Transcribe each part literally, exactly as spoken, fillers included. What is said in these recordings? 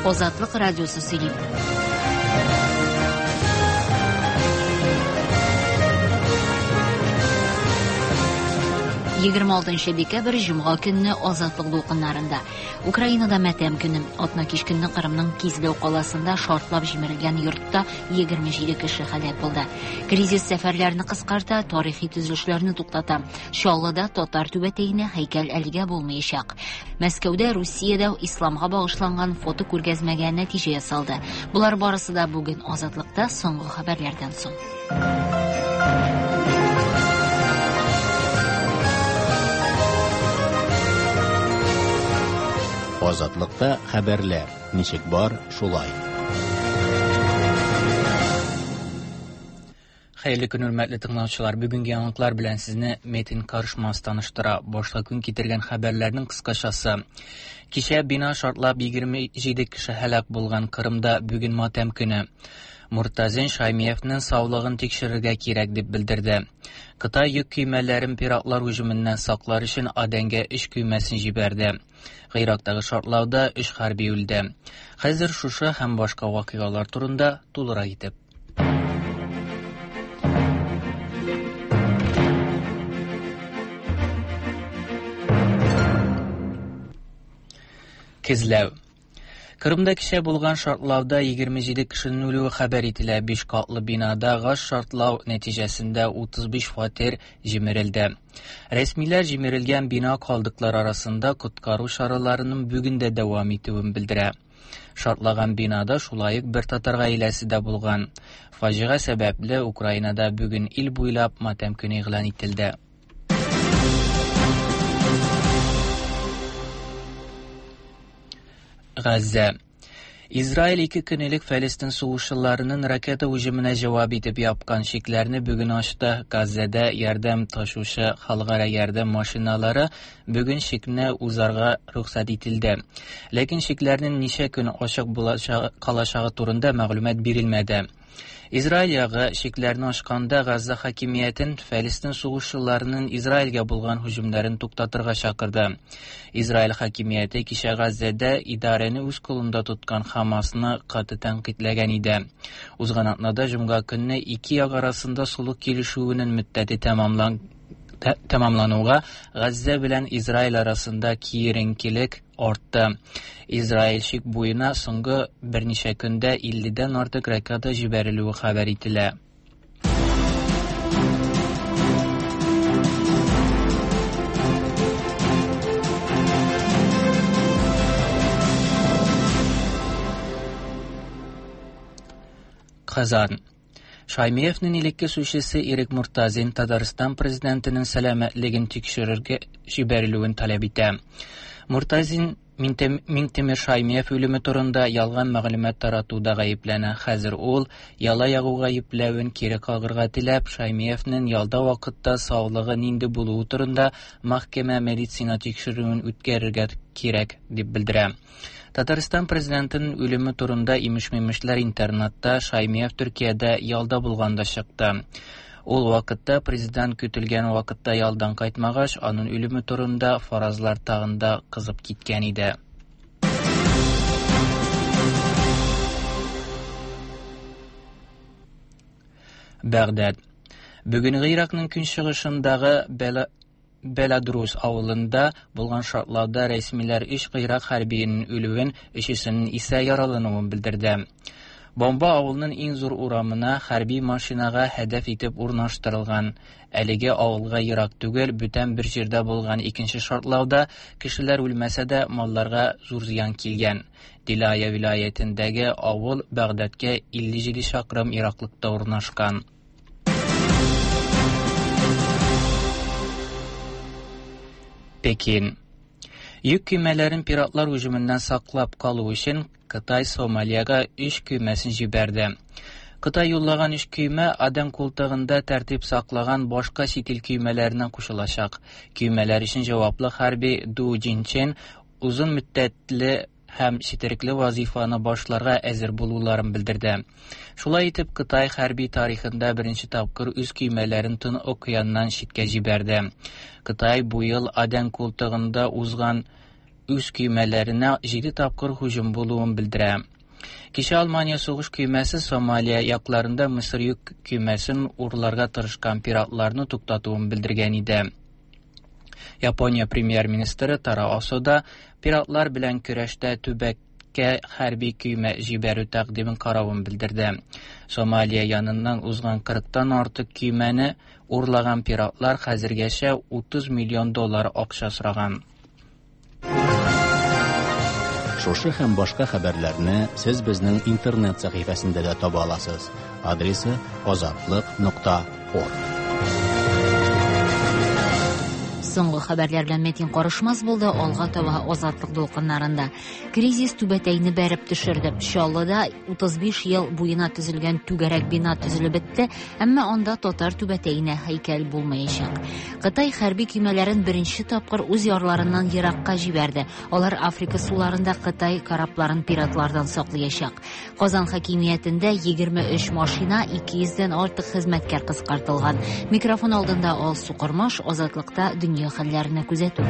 Азатлык радиосы сөйли. егерме алтынчы декабрь җомга көнне азатлык дулкыннарында. Украинада матәм көне, атна кич көнне Кырымның Кизләү каласында шартлап җимерелгән йортта егерме җиде кеше һәлак булды. Кризис сәфәрләрне кыскарта, тарихи төзелешләрне туктата. Чаллыда татар түбәтәенә һәйкәл әлегә булмаячак. Мәскәүдә Русиядә исламга багышланган фото күргәзмәгә нәтиҗә ясалды. Булар барысы да бүген азатлыкта соңгы хәбәрләрдән соң. Азатлыкта хәбәрләр. Ничек бар, шулай. Хәерле көн, хөрмәтле тыңлаучылар. Бүгенге яңалыклар белән сезне Метин Карышмас таныштыра. Башка көн китергән хәбәрләрнең кыскачасы. Кичә бина шартлап егерме җиде кеше һәлак булган Кырымда бүген матәм көне. Муртазин Шаймиевның саулыгын тикшерергә кирәк дип белдерде. Кытай йөк көймәләрен пиратлар һөҗүменнән саклар өчен Адәнгә эш көймәсен җибәрде. Гыйрактагы шартлауда өч хәрби үлде. Хәзер шушы һәм башка вакыйгалар турында тулырак итеп. Кизләү. Кырымда кичә булган шартлауда егерме җиде кешенең үлүе хәбәр ителә. биш катлы бинада газ шартлау нәтиҗәсендә утыз биш фатир җимерелде. Рәсмиләр җимерелгән бина калдыклар арасында коткару чараларының бүген дә дәвам итүен белдерә. Шартлаган бинада шулай ук бер татар гаиләсе дә булган. Фаҗига сәбәпле Украинада бүген ил буйлап матәм көне игълан ителде. Газза. Израиль ике көнлек Фәлестин сугышчыларының ракета һөҗүменә җавап итеп япкан шикләрне бүген ачты. Газзада ярдәм ташучы халыкара ярдәм машиналары бүген шикне узарга рөхсәт ителде. Ләкин шикләрнең ничә көн ачык булачагы калачагы турында мәгълүмат бирелмәде. Израиль ягы шикләрне ачканда Газза хакимиятен Фәлестин сугышчыларының Израильгә булган һөҗүмнәрен туктатырга чакырды. Израиль хакимияте кичә Газзада идарәне үз кулында тоткан Хамасны каты тәнкыйтьләгән иде. Узган атнада җомга көнне ике як арасында сулык килешүенең мөддәте тәмамлан тәмамлануга Газза белән Израиль арасында киеренкелек артты. Израиль шик буена соңгы берничә көндә илледән артык ракета җибәрелүе хәбәр ителә. Казан. Шаймиевның илекке сушысы Ирек Муртазин Татарстан президентының сәламәтлеген тикшерергә җибәрелүен таләп итә. Муртазин Минтимер Шаймиев үлеме турында ялган мәгълүмат таратуда гаепләнә. Хәзер ул яла ягуга гаепләвен кире кагырга теләп, Шаймиевның ялда вакытта саулыгы нинди булуы турында мәхкәмә медицина тикшерүен үткәрергә кирәк дип белдерә. Татарстан президентының үлеме турында имеш-мимешләр интернетта Шаймиев Төркиядә ялда булганда чыкты. Ул вакытта президент көтелгән вакытта ялдан кайтмагач, аның үлеме турында фаразлар тагында кызып киткән иде. Багдад. Бүген Гыйракның көнчыгышындагы Бела Беладрус авылында булган шартлауда рәсмиләр өч Гыйрак хәрбиенең үлүен, өчесенең исә яралануын белдерде. Бомба авылның иң зур урамына хәрби машинага һәдәф итеп урнаштырылган. Әлеге авылга ерак түгел, бүтән бер җирдә булган икенче шартлауда кешеләр үлмәсә дә, малларга зур зыян килгән. Дилая вилаятендәге авыл Багдадка илле җиде чакрым ераклыкта урнашкан. Пекин. Йөк көймәләрен пиратлар һөҗүменнән саклап калу өчен Кытай Сомалиягә өч көймәсен җибәрде. Кытай юллаган өч көймә Адәм култыгында тәртип саклаган башка ситил көймәләренә кушылачак. Көймәләр өчен җаваплы хәрби Ду Джинчен узын мөддәтле һәм четерекле вазифаны башларга әзер булуларын белдерде. Шулай итеп, Кытай хәрби тарихында беренче тапкыр үз көймәләрен Тын океаннан читкә җибәрде. Кытай бу ел Адән култыгында узган үз көймәләренә җиде тапкыр һөҗүм булуын белдерә. Кичә Алмания сугыш көймәсе Сомалия якларында Мисыр йөк көймәсен урларга тырышкан пиратларны туктатуын белдергән иде. Япония премьер-министры Таро Асода пиратлар белән көрәштә төбәккә хәрби көймә җибәрү тәкъдимен каравын белдерде. Сомалия яныннан узган кырыктан артык көймәне урлаган пиратлар хәзергәчә утыз миллион доллар акча сораган. Шушы һәм башка хәбәрләрне сез безнең интернет сәхифәсендә дә таба аласыз. Адресы азатлык нокта орг. Соңгы хәбәрләр белән Метин карышмас булды. Алга таба азатлык дулкыннарында. Кризис түбәтәйне бәреп төшерде. Чаллыда утыз биш ел буена төзелгән түгәрәк бина төзелеп бетте, әмма анда татар түбәтәйне һәйкәл булмаячак. Кытай хәрби көймәләрен беренче тапкыр үз ярларыннан еракка җибәрде. Алар Африка суларында Кытай корабларын пиратлардан саклаячак. Казан хакимиятендә егерме өч машина, ике йөздән артык хезмәткәр кыскартылган. Микрофон алдында Ал Сукырмаш, Азатлыкта дөнья хәлләренә күзәтү.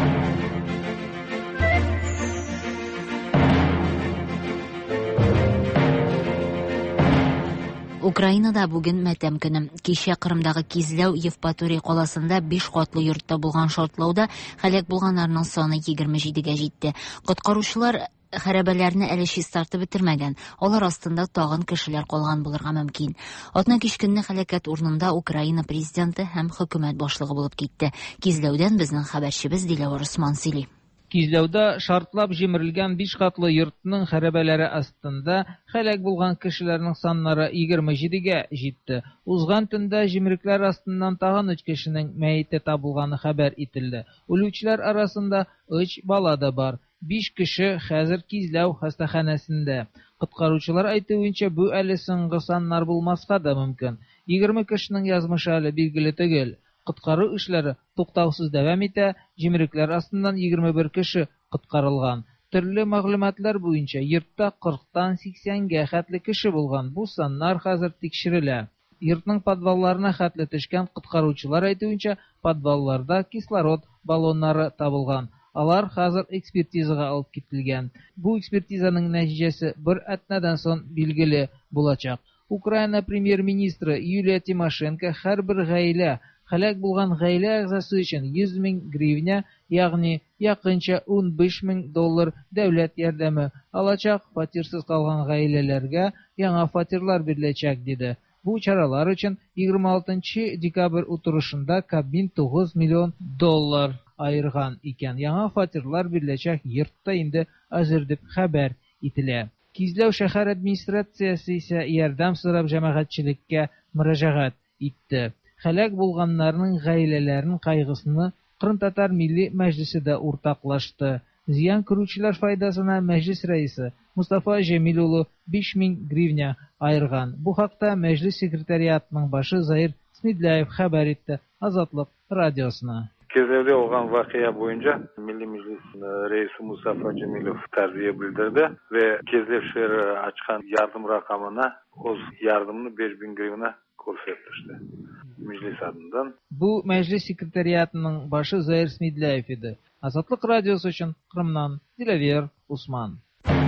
Украинада бүген матәм көне. Кичә Кырымдагы Кизләү Евпатория каласында биш катлы йортта булган шартлауда һәлак булганнарның саны егерме җидегә җитте. Коткаручылар хәрабәләрне әле чистартып бетермәгән. Алар астында тагын кешеләр калган булырга мөмкин. Атна кичкенне һәлакәт урынында Украина президенты һәм хөкүмәт башлыгы булып китте. Кизләүдән безнең хәбәрчебез Диләвар Усман сөйли. Кизләүдә шартлап җимерелгән биш катлы йортның хәрабәләре астында һәлак булган кешеләрнең саннары егерме җидегә җитте. Узган төндә җимерекләр астыннан тагын өч кешенең мәете табылганы хәбәр ителде. Үлүчеләр арасында өч бала да бар. биш кеше хәзер Кизләү хастаханәсендә. Коткаручылар әйтүенчә, бу әле соңгы саннар булмаска да мөмкин. егерме кешенең язмышы әле билгеле түгел. Коткару эшләре туктаусыз дәвам итә. Җимерекләр астыннан егерме бер кеше коткарылган. Төрле мәгълүматлар буенча йортта кырыктан сиксәнгә хәтле кеше булган. Бу саннар хәзер тикшерелә. Йортның подвалларына хәтле төшкән коткаручылар әйтүенчә, подвалларда кислород баллоннары табылган. Алар хәзер экспертизага алып кителгән. Бу экспертизаның нәтиҗәсе бер атнадан соң билгеле булачак. Украина премьер-министры Юлия Тимошенко һәрбер гаилә һәлак булган гаилә әгъзасы өчен йөз мең гривня, ягъни якынча унбиш мең доллар дәүләт ярдәме алачак. Фатирсыз калган гаиләләргә яңа фатирлар биреләчәк диде. Бу чаралар өчен егерме алтынчы декабрь утырышында Кабмин тугыз миллион доллар айырган икән. Яңа фатирлар биреләчәк йортта инде әзер дип хәбәр ителә. Кизләү шәһәр администрациясе исә ярдәм сорап җәмәгатьчелеккә мөрәҗәгать итте. Һәлак булганнарның гаиләләренең кайгысына Кырым татар милли мәҗлесе дә уртаклашты. Зыян күрүчеләр файдасына мәҗлес рәисе Мустафа Җәмил улы биш мең гривня айырган. Бу хакта мәҗлес секретариатының башы Заир Смидляев хәбәр итте Азатлык радиосына. Кизләүдә булган вакыйга буенча Милли мәҗлес рәисе Мустафа Җәмилов тәрбия белдерде вә Кизләү шәһәре ачкан ярдәм ракамына үз ярдәмны beş bin гривна күрсәтте. Мәҗлес адыннан. Бу мәҗлес секретариатының башы Заир Смидляев иде. Азатлык радиосы өчен Кырымнан Диләвер Усман.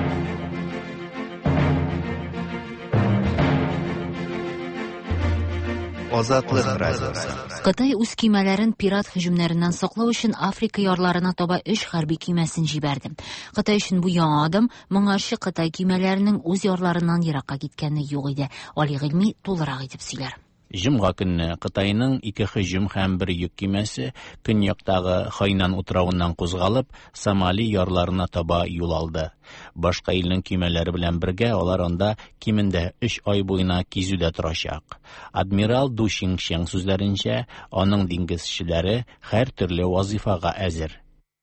Азатлык радиосы. Кытай үз көймәләрен пират һөҗүмнәреннән саклау өчен Африка ярларына таба өч хәрби көймәсен җибәрде. Кытай өчен бу яңа адым, моңарчы Кытай көймәләренең үз ярларыннан еракка киткәне юк иде. Али Гыйльми тулырак итеп сөйләр. Җомга көнне Кытайның ике һөҗүм һәм бер йөк көймәсе көньяктагы Хайнан утравыннан кузгалып, Сомали ярларына таба юл алды. Башка илнең көймәләре белән бергә алар анда кимендә өч ай буена кизүдә торачак. Адмирал Ду Шиншeng сүзләренчә, аның диңгезчеләре һәр төрле вазифага әзер.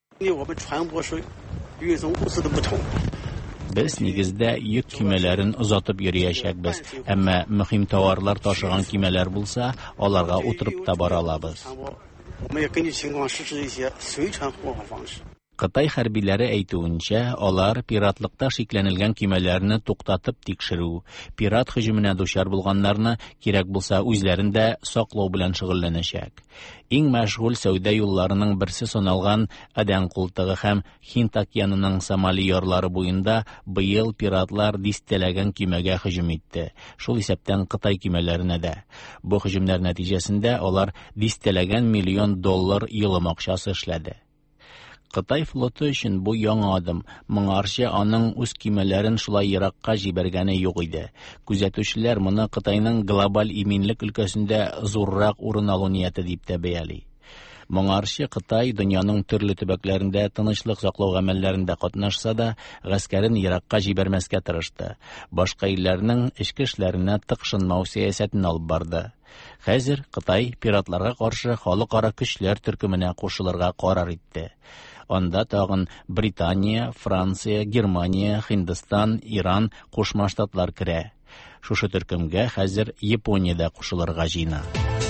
Без нигездә йөк көймәләрен озатып йөриячәкбез, әмма мөһим товарлар ташыган көймәләр булса, аларга утырып та бара алабыз. Кытай хәрбиләре әйтүенчә, алар пиратлыкта шикләнелгән кимәләрне туктатып тикшерү, пират һөҗүменә дучар булганнарны кирәк булса үзләрен дә саклау белән шөгыльләнәчәк. Иң мәшгуль сәүдә юлларының берсе саналган Адән култыгы һәм Һинд океанының Сомали ярлары буенда быел пиратлар дистәләгән кимәгә һөҗүм итте. Шул исәптән Кытай кимәләренә дә. Бу һөҗүмнәр нәтиҗәсендә алар дистәләгән миллион доллар йылым акчасы эшләде. Кытай флоты өчен бу яңа адым, моңарча аның үз кимәләрен шулай еракка җибәргәне юк иде. Күзәтүчеләр моны Кытайның глобаль иминлек өлкәсендә зуррак урын алу нияте дип тә бәяли. Моңарчы Кытай дөньяның төрле төбәкләрендә тынычлык саклау гамәлләрендә катнашса да, гаскәрен еракка җибәрмәскә тырышты. Башка илләрнең эчке эшләренә тыкшынмау сәясәтен алып барды. Хәзер Кытай пиратларга каршы халыкара көчләр төркеменә кушылырга карар итте. Анда тагын Британия, Франция, Германия, Һиндстан, Иран, Кушма Штатлар керә. Шушы төркемгә хәзер Япония да кушылырга җыена.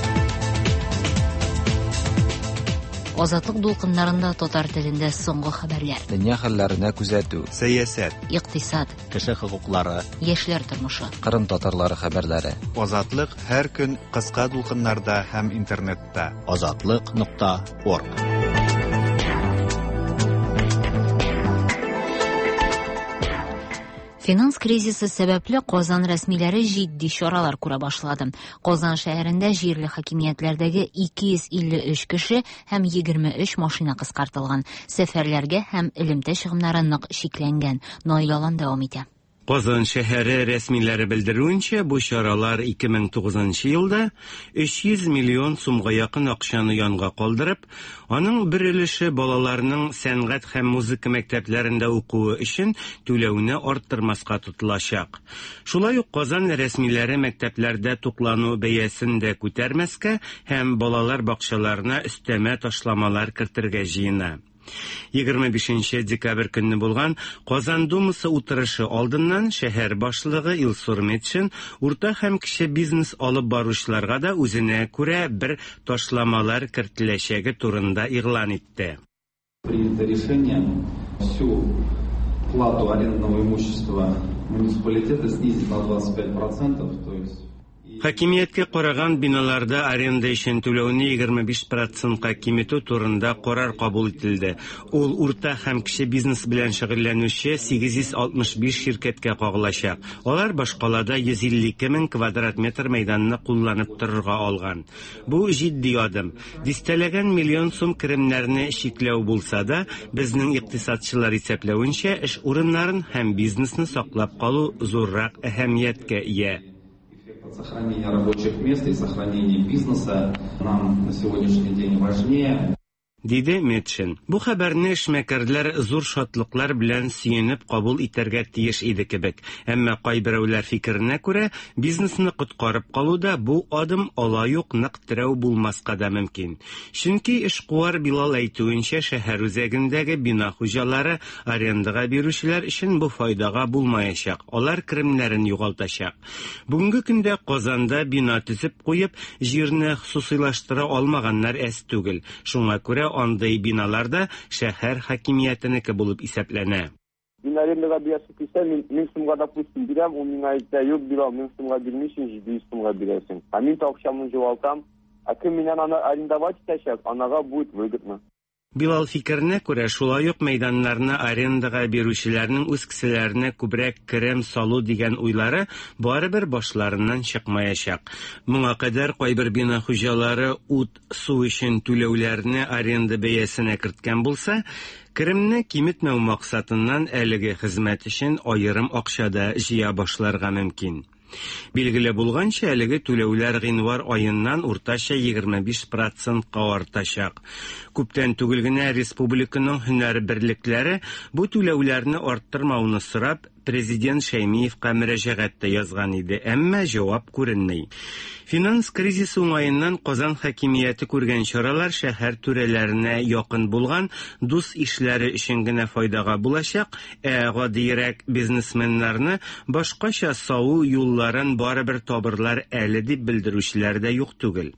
Азатлык дулкыннарында татар телендә соңгы хәбәрләр. Дөнья хәлләренә күзәтү, сәясәт, Икътисад, Кеше хокуклары, яшьләр тормышы. Кырым татарлары хәбәрләре. Азатлык һәр көн кыска дулкыннарда һәм интернетта. азатлык нокта орг. Финанс кризисы сәбәпле Казан рәсмиләре җитди чаралар күрә башлады. Казан шәһәрендә җирле хакимиятләрдәге ике йөз илле өч кеше һәм егерме өч машина кыскартылган. Сәфәрләргә һәм элемтә чыгымнары нык шикләнгән. Наилалан дәвам итә. Казан шәһәре рәсмиләре белдерүенчә, бу чаралар ике мең тугызынчы елда өч йөз миллион сумга якын акчаны янга калдырып, аның бер өлеше балаларның сәнгать һәм музыка мәктәпләрендә укуы өчен түләүне арттырмаска тотылачак. Шулай ук Казан рәсмиләре мәктәпләрдә туклану бәясен дә күтәрмәскә һәм балалар бакчаларына өстәмә ташламалар кертергә җыена. егерме бишенче декабрь көнне булган Казан Думасы утырышы алдыннан шәһәр башлыгы Илсур Метшин урта һәм кече бизнес алып баручыларга да үзенә күрә бер ташламалар кертеләчәге турында игълан итте. Принято решение всю плату арендного имущества муниципалитета снизить на двадцать пять процентов, то есть Хакимияткә караган биналарда аренда өчен түләүне егерме биш процентка киметү турында карар кабул ителде. Ул урта һәм кече бизнес белән шөгыльләнүче сигез йөз алтмыш биш ширкәткә кагылачак. Алар башкалада йөз илле ике мең квадрат метр мәйданны кулланып торырга алган. Бу җитди адым. Дистәләгән миллион сум керемнәрне шикләү булса да, безнең икътисадчылар исәпләвенчә, эш урыннарын һәм бизнесны саклап калу зуррак әһәмияткә ия. Сохранение рабочих мест и сохранение бизнеса нам на сегодняшний день важнее. Диде Метшин. Бу хәбәрне эшмәкәрләр зур шатлыклар белән сөенеп кабул итәргә тиеш иде кебек. Әмма кайберәүләр фикеренә күрә, бизнесны коткарып калуда бу адым алай-ук нык терәү булмаска да мөмкин. Чөнки эшкуар Билал әйтүенчә, шәһәр үзәгендәге бина хуҗалары арендага бирүчеләр өчен бу файдага булмаячак. Алар керемнәрен югалтачак. Бүгенге көндә Казанда бина төзеп куеп, җирне хусусилаштыра алмаганнар әз түгел. Шуңа күрә андый биналарда шәһәр хакимиятенеке булып исәпләнә. Мин арендага бирәсем килсә, мин сумга допустим бирәм, ул миңа әйтә, юк бирәм, мин сумга бирмисең, җиде йөз сумга бирәсең. А мин акчамны җуалтам, а кем миннән аны арендовать итәчәк, анага будет выгодно. Билал фикеренә күрә, шулай ук мәйданнарны арендага бирүчеләрнең үз кешеләренә күбрәк керем салу дигән уйлары барыбер башларыннан чыкмаячак. Моңа кадәр кайбер бина хуҗалары ут, су өчен түләүләрне аренда бәясенә керткән булса, керемне киметмәү максатыннан әлеге хезмәт өчен аерым акчада җыя башларга мөмкин. Билгеле булганча, әлеге түләүләр гыйнвар аеннан уртача егерме биш процентка артачак. Күптән түгел генә республиканың һөнәр берлекләре бу түләүләрне арттырмауны сорап президент Шәймиевкә мөрәҗәгатьтә язган иде, әмма җавап күренми. Финанс кризисы уңаеннан Казан хакимияте күргән чаралар шәһәр түрәләренә якын булган дус ишләре өчен генә файдага булачак, ә гадиерәк бизнесменнарны башкача сау юлларын барыбер табырлар әле дип белдерүчеләр дә юк түгел.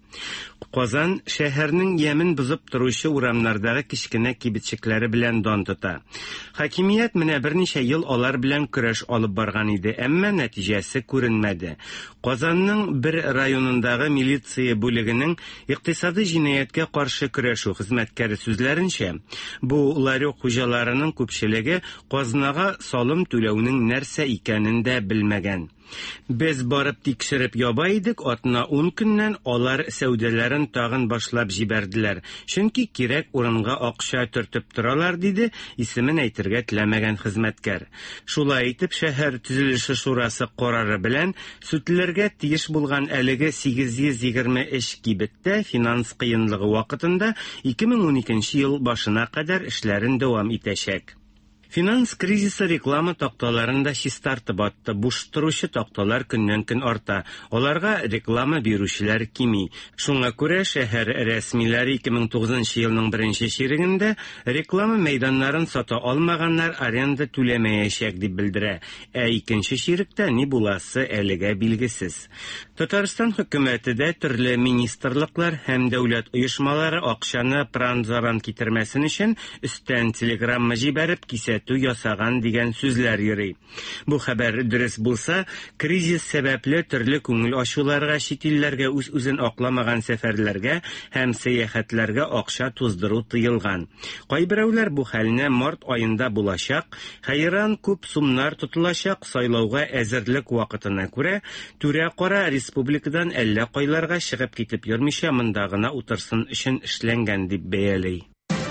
Казан шәһәрнең ямен бозып торучы урамнардагы кичкенә кибетчекләре белән дан тота. Хакимият менә берничә ел алар белән көрәш алып барган иде, әмма нәтиҗәсе күренмәде. Казанның бер районындагы милиция бүлегенең икътисади җинаяткә каршы көрәшү хезмәткәре сүзләренчә, бу ларек хуҗаларының күпчелеге казнага салым түләүнең нәрсә икәнен дә белмәгән. Без барып тикшереп яба идек, атна ун көннән алар сәүдәләрен тагын башлап җибәрделәр. Чөнки кирәк урынга акча төртеп торалар, диде исемен әйтергә теләмәгән хезмәткәр. Шулай итеп, шәһәр төзелеше шурасы карары белән сүтләргә тиеш булган әлеге сигез йөз егерме өч кибеттә финанс кыенлыгы вакытында ике мең уникенче ел башына кадәр эшләрен дәвам итәчәк. Финанс кризисы реклама такталарында чистартып атты. Буш торучы такталар көннән-көн арта. Аларга реклама бирүчеләр кими. Шуңа күрә шәһәр рәсмиләре ике мең тугызынчы елның беренче чирегендә реклама мәйданнарын сата алмаганнар аренда түләмәячәк дип белдерә. Ә икенче чиректә ни буласы әлегә билгесез. Татарстан хөкүмәте дә төрле министрлыклар һәм дәүләт оешмалары акчаны пранзаран китермәсен өчен өстән телеграмма җибәреп кисә ясаган дигән сүзләр йөри. Бу хәбәр дөрес булса, кризис сәбәпле төрле күңел ачуларга, читилләргә үз-үзен акламаган сәфәрләргә һәм сәяхәтләргә акча туздыру тыелган. Кайберәүләр бу хәлне март аенда булачак, хәйран күп сумнар тотылачак сайлауга әзерлек вакытына күрә, түрә-кара республикадан әллә кайларга чыгып китеп йөрмичә монда гына утырсын өчен эшләнгән дип бәяли.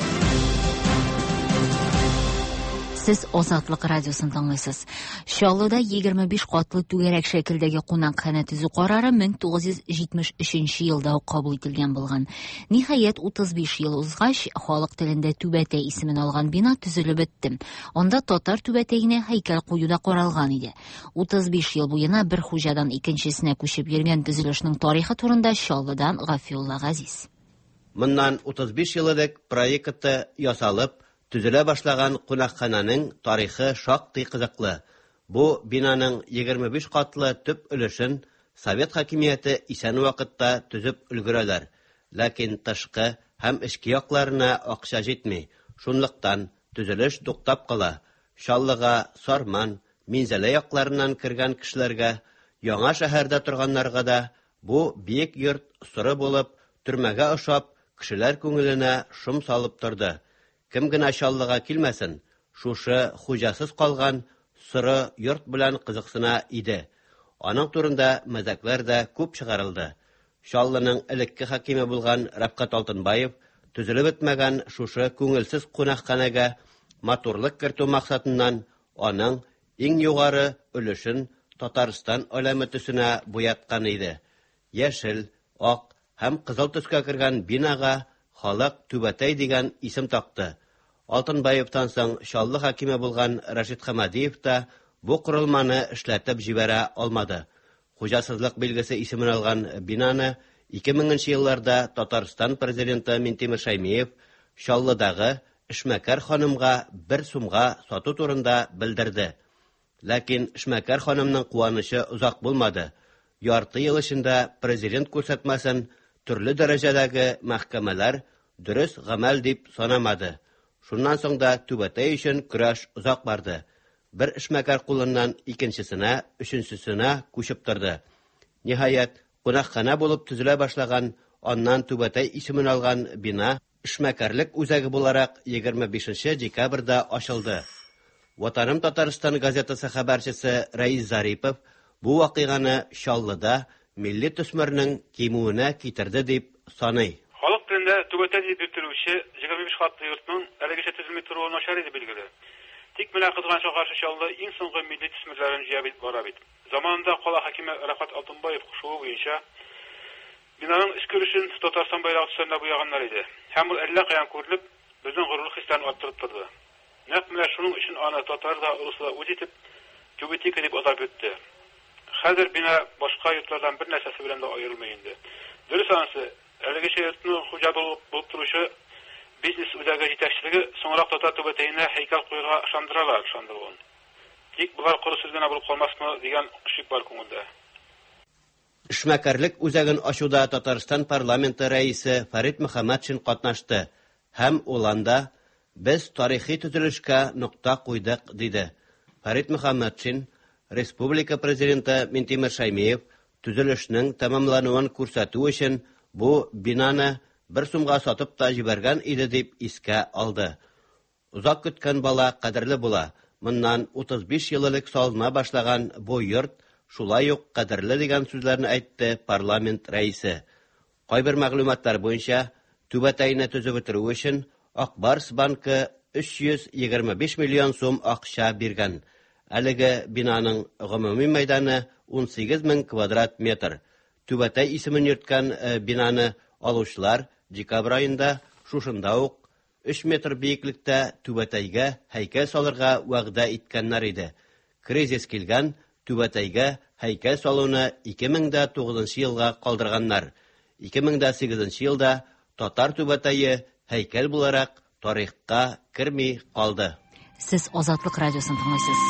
Сез Азатлык радиосын тыңлыйсыз. Чаллыда егерме биш катлы түгәрәк шәкелдәге кунакханә төзү карары мең тугыз йөз җитмеш өченче елда ук кабул ителгән булган. Ниһаять, утыз биш ел узгач, халык телендә Түбәтәй исемен алган бина төзелеп бетте. Анда татар түбәтәйенә һәйкәл кую да каралган иде. утыз биш ел буена бер хуҗадан икенчесенә күчеп йөргән төзелешнең тарихы турында Чаллыдан Гафиулла Газиз. Моннан утыз биш ел элек проекты ясалып, төзелә башлаган кунакхананың тарихы шактый кызыклы. Бу бинаның егерме биш катлы төп өлешен Совет хакимияте исән вакытта төзеп өлгерәләр. Ләкин тышкы һәм эчке якларына акча җитми. Шунлыктан төзелеш туктап кала. Чаллыга, Сарман, Минзәлә якларыннан кергән кешеләргә, яңа шәһәрдә торганнарга да бу биек йорт сыры булып, төрмәгә ошап, кешеләр күңеленә шом салып торды. Кем генә Чаллыга килмәсен, шушы хуҗасыз калган сыры йорт белән кызыксына иде. Аның турында мәзәкләр дә күп чыгарылды. Чаллының элекке хакиме булган Рәфкать Алтынбаев төзелеп бетмәгән шушы күңелсез кунакханәгә матурлык кертү максатыннан аның иң югары өлешен Татарстан әләме төсенә буяткан иде. Яшел, ак һәм кызыл төскә кергән бинага халык Түбәтәй дигән исем такты. Алтынбаевтан соң Чаллы хакиме булган Рашид Хамадиев та бу корылманы эшләтеп җибәрә алмады. Хуҗасызлык билгесе исемен алган бинаны ике меңенче елларда Татарстан президенты Минтимер Шәймиев Чаллыдагы Эшмәкәр ханымга бер сумга сату турында белдерде. Ләкин Эшмәкәр ханымның куанышы узак булмады. Ярты ел эчендә президент күрсәтмәсен төрле дәрәҗәдәге мәхкәмәләр дөрес гамәл дип санамады. Шуннан соң да Түбәтәй өчен көрәш узак барды. Бер эшмәкәр кулыннан икенчесенә, өченчесенә күчеп торды. Ниһаять, кунакхана булып төзелә башлаган, аннан Түбәтәй исемен алган бина эшмәкәрлек үзәге буларак егерме бишенче декабрьдә ачылды. Ватаным Татарстан газетасы хәбәрчесе Рәис Зарипов бу вакыйганы Чаллыда милли төсмәрнең кимүенә китерде дип саный. Халык телендә Түбәтәй дип йөртелүче егерме биш катлы йортның әлегәчә төзелми торуы начар иде билгеле. Тик менә кызганча каршы Чаллы иң соңгы милли төсмәрләрен җыябыт бара бит. Заманында кала хакиме Рәфкать Алтынбаев хушуы буенча бинаның эчке өлешен Татарстан байрагы төсендә буяганнар иде. Һәм ул әллә каян күрелеп, безнең горурлык хисләрен арттырып торды. Нәкъ менә шуның өчен аны татар да, рус да үз итеп Тюбетика дип атап үтте. Хәзер бина башка йортлардан бер нәрсәсе белән дә аерылмый инде. Дөрес анысы, әлеге йортның хуҗа булып торучы бизнес үзәге җитәкчелеге соңрак татар түбәтәенә һәйкәл куярга ышандыралар, ышандырган. Тик булар коры сүз генә булып калмасмы дигән шик бар күңелдә. Эшмәкәрлек үзәген ачуда Татарстан парламенты рәисе Фарид Мөхәммәтшин катнашты һәм ул анда без тарихи төзелешкә нокта куйдык диде. Фарид Мөхәммәтшин, республика президенты Минтимер Шаймиев төзелешнең тәмамлануын күрсәтү өчен бу бинаны бер сумга сатып та җибәргән иде дип искә алды. Узак көткән бала кадерле була. Моннан утыз биш ел элек салына башлаган бу йорт шулай ук кадерле дигән сүзләрне әйтте парламент рәисе. Кайбер мәгълүматлар буенча, Түбәтәйне төзеп бетерү өчен Акбарс банкы өч йөз егерме биш миллион сум акча биргән. Әлеге бинаның гомуми мәйданы ун сигез мең квадрат метр. Түбәтәй исемен йөрткән бинаны алучылар декабрь айында шушында ук өч метр биеклектә Түбәтәйгә һәйкәл салырга вәгъдә иткәннәр иде. Кризис килгән, Түбәтәйгә һәйкәл салуны ике мең тугызынчы елга калдырганнар. ике мең сигезенче елда Татар Түбәтәе һәйкәл буларак тарихка керми калды. Сез Азатлык радиосын тыңлыйсыз.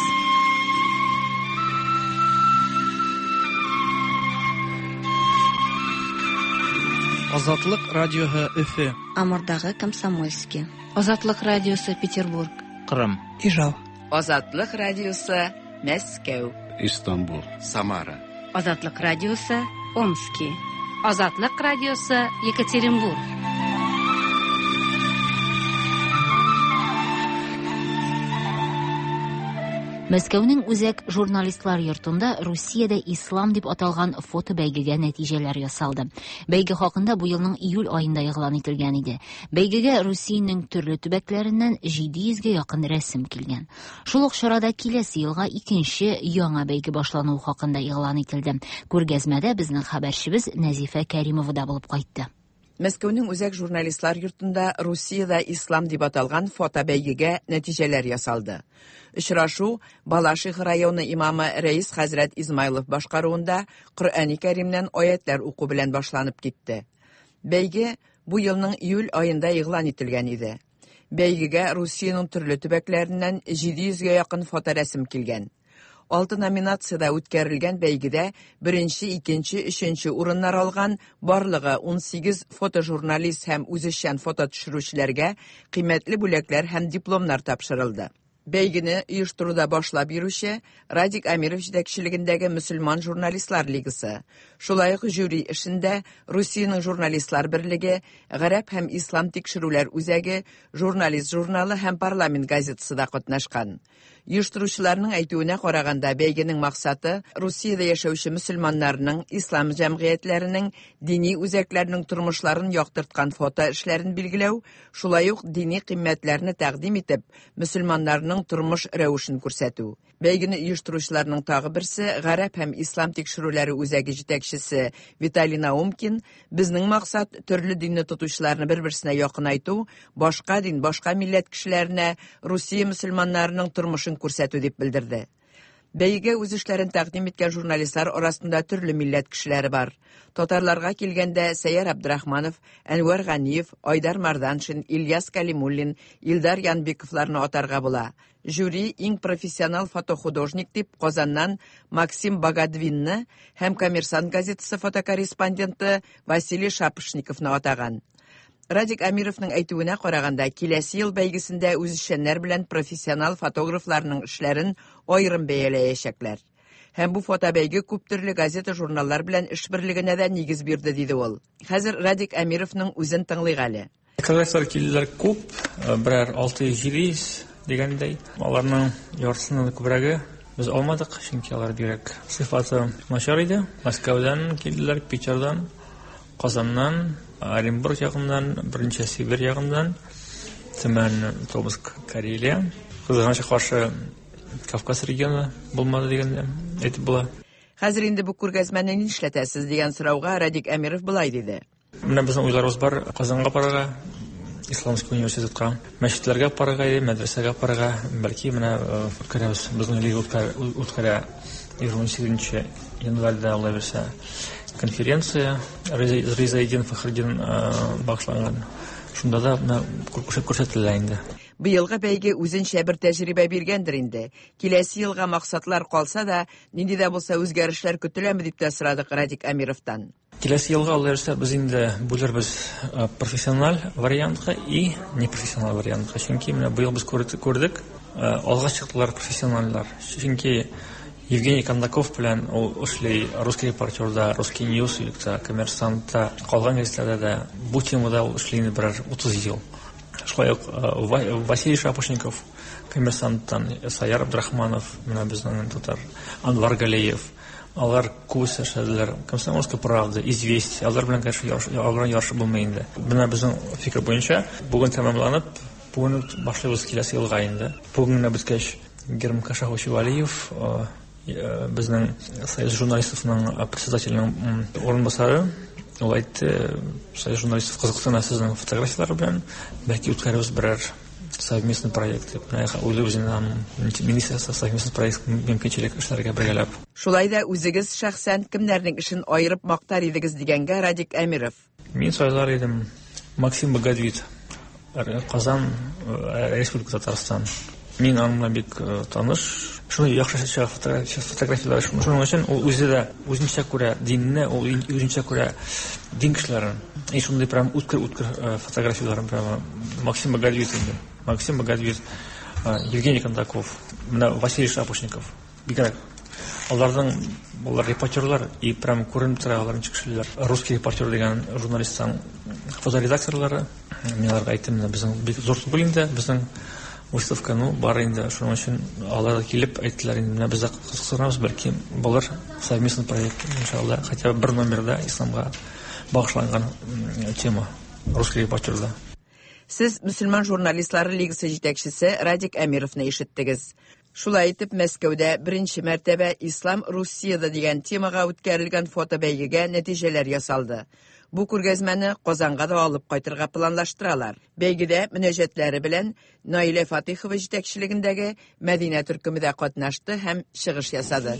Азатлык радиоһы Өфе. Амурдагы Комсомольский. Азатлык радиосы Петербург. Кырым. Ижау. Азатлык радиосы Мәскәү. Истанбул. Самара. Азатлык радиосы Омский. Азатлык радиосы Екатеринбург. Мәскәүнең үзәк журналистлар йортында Русиядә ислам дип аталган фото бәйгегә нәтиҗәләр ясалды. Бәйге хакында бу елның июль аенда игълан ителгән иде. Бәйгегә Русиянең төрле төбәкләреннән җиде йөзгә якын рәсем килгән. Шул ук чорада киләсе елга икенче яңа бәйге башлануы хакында игълан ителде. Күргәзмәдә безнең хәбәрчебез Нәзифә Кәримова да булып кайтты. Мәскәүнең үзәк журналистлар йортында Русиядә ислам дип аталган фото бәйгегә нәтиҗәләр ясалды. Очрашу Балаших районы имамы Рәис хәзрәт Измайлов башкаруында Коръәни Кәримнән аятлар уку белән башланып китте. Бәйге бу елның июль аенда игълан ителгән иде. Бәйгегә Русиянең төрле төбәкләреннән җиде йөзгә якын фоторәсем килгән. Алты номинациядә үткәрелгән бәйгедә беренче, икенче, өченче урыннар алган барлыгы ун сигез фотожурналист һәм үзешчән фото төшерүчеләргә кыйммәтле бүләкләр һәм дипломнар тапшырылды. Бәйгене оештыруда башлап бирүче Радик Амиров җитәкчелегендәге мөселман журналистлар лигасы. Шулай ук жюри эшендә Русиянең журналистлар берлеге, Гарәп һәм ислам тикшерүләр үзәге, журналист журналы һәм парламент газетасы да катнашкан. Оештыручыларның әйтүенә караганда, бәйгенең максаты Русиядә яшәүче мөселманнарның, ислам җәмгыятьләренең, дини үзәкләрнең тормышларын яктырткан фото эшләрен билгеләү, шулай ук дини кыйммәтләрне тәкъдим итеп, мөселманнарның тормыш рәвешен күрсәтү. Бәйгене оештыручыларның тагы берсе Гарәп һәм ислам тикшерүләре үзәге җитәкчесе Виталий Наумкин, безнең максат төрле динне тотучыларны бер-берсенә якынайту, башка дин, башка милләт кешеләренә Русия мөселманнарының тормышын күрсәтү дип белдерде. Бәйгегә үз эшләрен тәкъдим иткән журналистлар арасында төрле милләт кешеләре бар. Татарларга килгәндә Сәйяр Абдрахманов, Әнвәр Ганиев, Айдар Марданшин, Ильяс Калимуллин, Илдар Янбековларны атарга була. Жюри иң профессионал фотохудожник дип Казаннан Максим Багадвинны һәм Коммерсант газетасы фотокорреспонденты Василий Шапошниковны атаган. Радик Амировның әйтүенә караганда, киләсе ел бәйгесендә үзешчәннәр белән профессионал фотографларның эшләрен аерым бәяләячәкләр. Һәм бу фотобәйге күп төрле газета, журналлар белән эш берлегенә дә нигез бирде, диде ул. Хәзер Радик Амировның үзен тыңлыйк әле. Фотографлар килделәр күп, берәр алты җиде йөз дигәндәй. Аларның яртысының күбрәге без алмадык, чөнки алар бирәк сыйфаты начар иде. Мәскәүдән килделәр, Питердан, Казаннан, Оренбург ягыннан, беренче Сибирь ягыннан, Төмән, Тобск, Карелия. Кызганычка каршы Кавказ регионы булмады дигәндә әйтеп була. Хәзер инде бу күргәзмәне нишләтәсез дигән сорауга Радик Амиров булай диде. Менә безнең уйларыбыз бар, Казанга барырга, исламский университетка, мәчетләргә парага, мәдрәсәгә парага, бәлки менә үткәрәбез. Безнең ел үткәрә егерме сигезенче январьда алла берсә конференция Ризаидин Фахридин багышланган. Шунда да күрсәтелә инде. Быелгы бәйге үзенчә бер тәҗрибә биргәндер инде. Киләсе елга максатлар калса да, нинди дә булса үзгәрешләр көтеләме дип тә сорадык Радик Әмировтан. Киләсе елга алырса без инде бүлербез профессиональ вариантка и непрофессиональ вариантка. Чөнки менә быел без күрдек, алга чыктылар профессиональлар. Чөнки Евгений Кондаков белән ул эшли русский репортерда, русский ньюс, коммерсантта, калган газеталарда да бу темада ул эшли бер утыз ел. Шулай ук Василий Шапошников, коммерсанттан, Саяр Абдрахманов, менә безнең тутар, Анвар Галеев, алар күп эшләделәр. Комсомольская правда, известия, алар белән алар ярышы булмый инде. Менә безнең фикер буенча, бүген тәмамланып, бүген башлыйбыз киләсе елга инде. Бүген менә беткәч Герман Кашахович-Валиев, безнең союз журналистовның председателенең орынбасары, ул әйтте, союз журналистов кызыксына сезнең фотографиялар белән, бәлки үткәрәбез берәр совместный проект. Уйлый үзеннән министрлыкта совместный проект мөмкинчелек эшләргә бергәләп. Шулай да үзегез шәхсән кемнәрнең эшен аерып мактар идегез дигәнгә Радик Әмиров. Мин сайлар идем Максим Богодвит, Казан, Республика Татарстан. Мин аның бик таныш. Шуны яхшы фотографиялар шуның өчен ул үзе дә үзенчә күрә динне, ул үзенчә күрә дин кешеләрен. И шундый прям үткер-үткер фотографияларын прямо Максим Богодвит, Максим Богодвит, Евгений Кондаков, менә Василий Шапошников. Бигрәк аларның булар репортерлар и прям күренеп тора аларның кешеләр. Русский репортер дигән журналистлар, фоторедакторлары. Мин аларга әйттем, безнең бик зур түгел инде, безнең выставка, ну, бар инде, шуның өчен алар килеп әйттеләр инде, менә без дә кызыксынабыз, бәлки булыр совместный проект, иншалла, хотя бы бер номерда исламга багышланган тема русский репортерда. Сез мөселман журналистлары лигасы җитәкчесе Радик Әмировны ишеттегез. Шулай итеп, Мәскәүдә беренче мәртәбә Ислам Русияда дигән темага үткәрелгән фотобәйгегә нәтиҗәләр ясалды. Бу күргәзмәне Казанга да алып кайтырга планлаштыралар. Бәйгедә мөнәҗәтләре белән Наилә Фатихова җитәкчелегендәге Мәдинә төркеме дә катнашты һәм чыгыш ясады.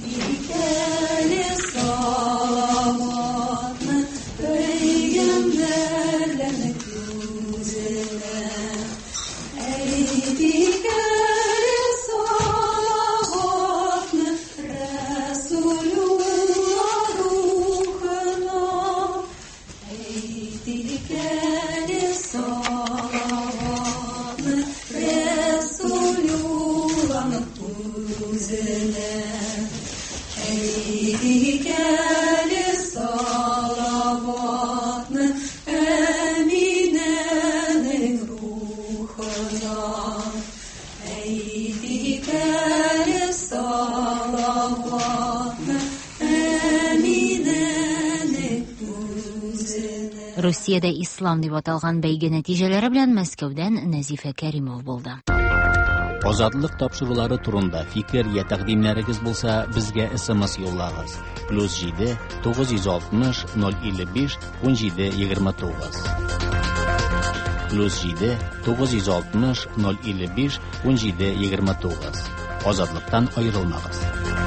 Русиядә ислам дип аталган бәйге нәтиҗәләре белән Мәскәүдән Нәзифә Кәримов булды. Азатлык тапшырулары турында фикер я тәкъдимнәрегез булса, безгә эс-эм-эс юллагыз. плюс җиде тугыз йөз алтмыш ноль илле биш унҗиде егерме тугыз. плюс җиде тугыз йөз алтмыш ноль илле биш унҗиде егерме тугыз. Азатлыктан аерылмагыз.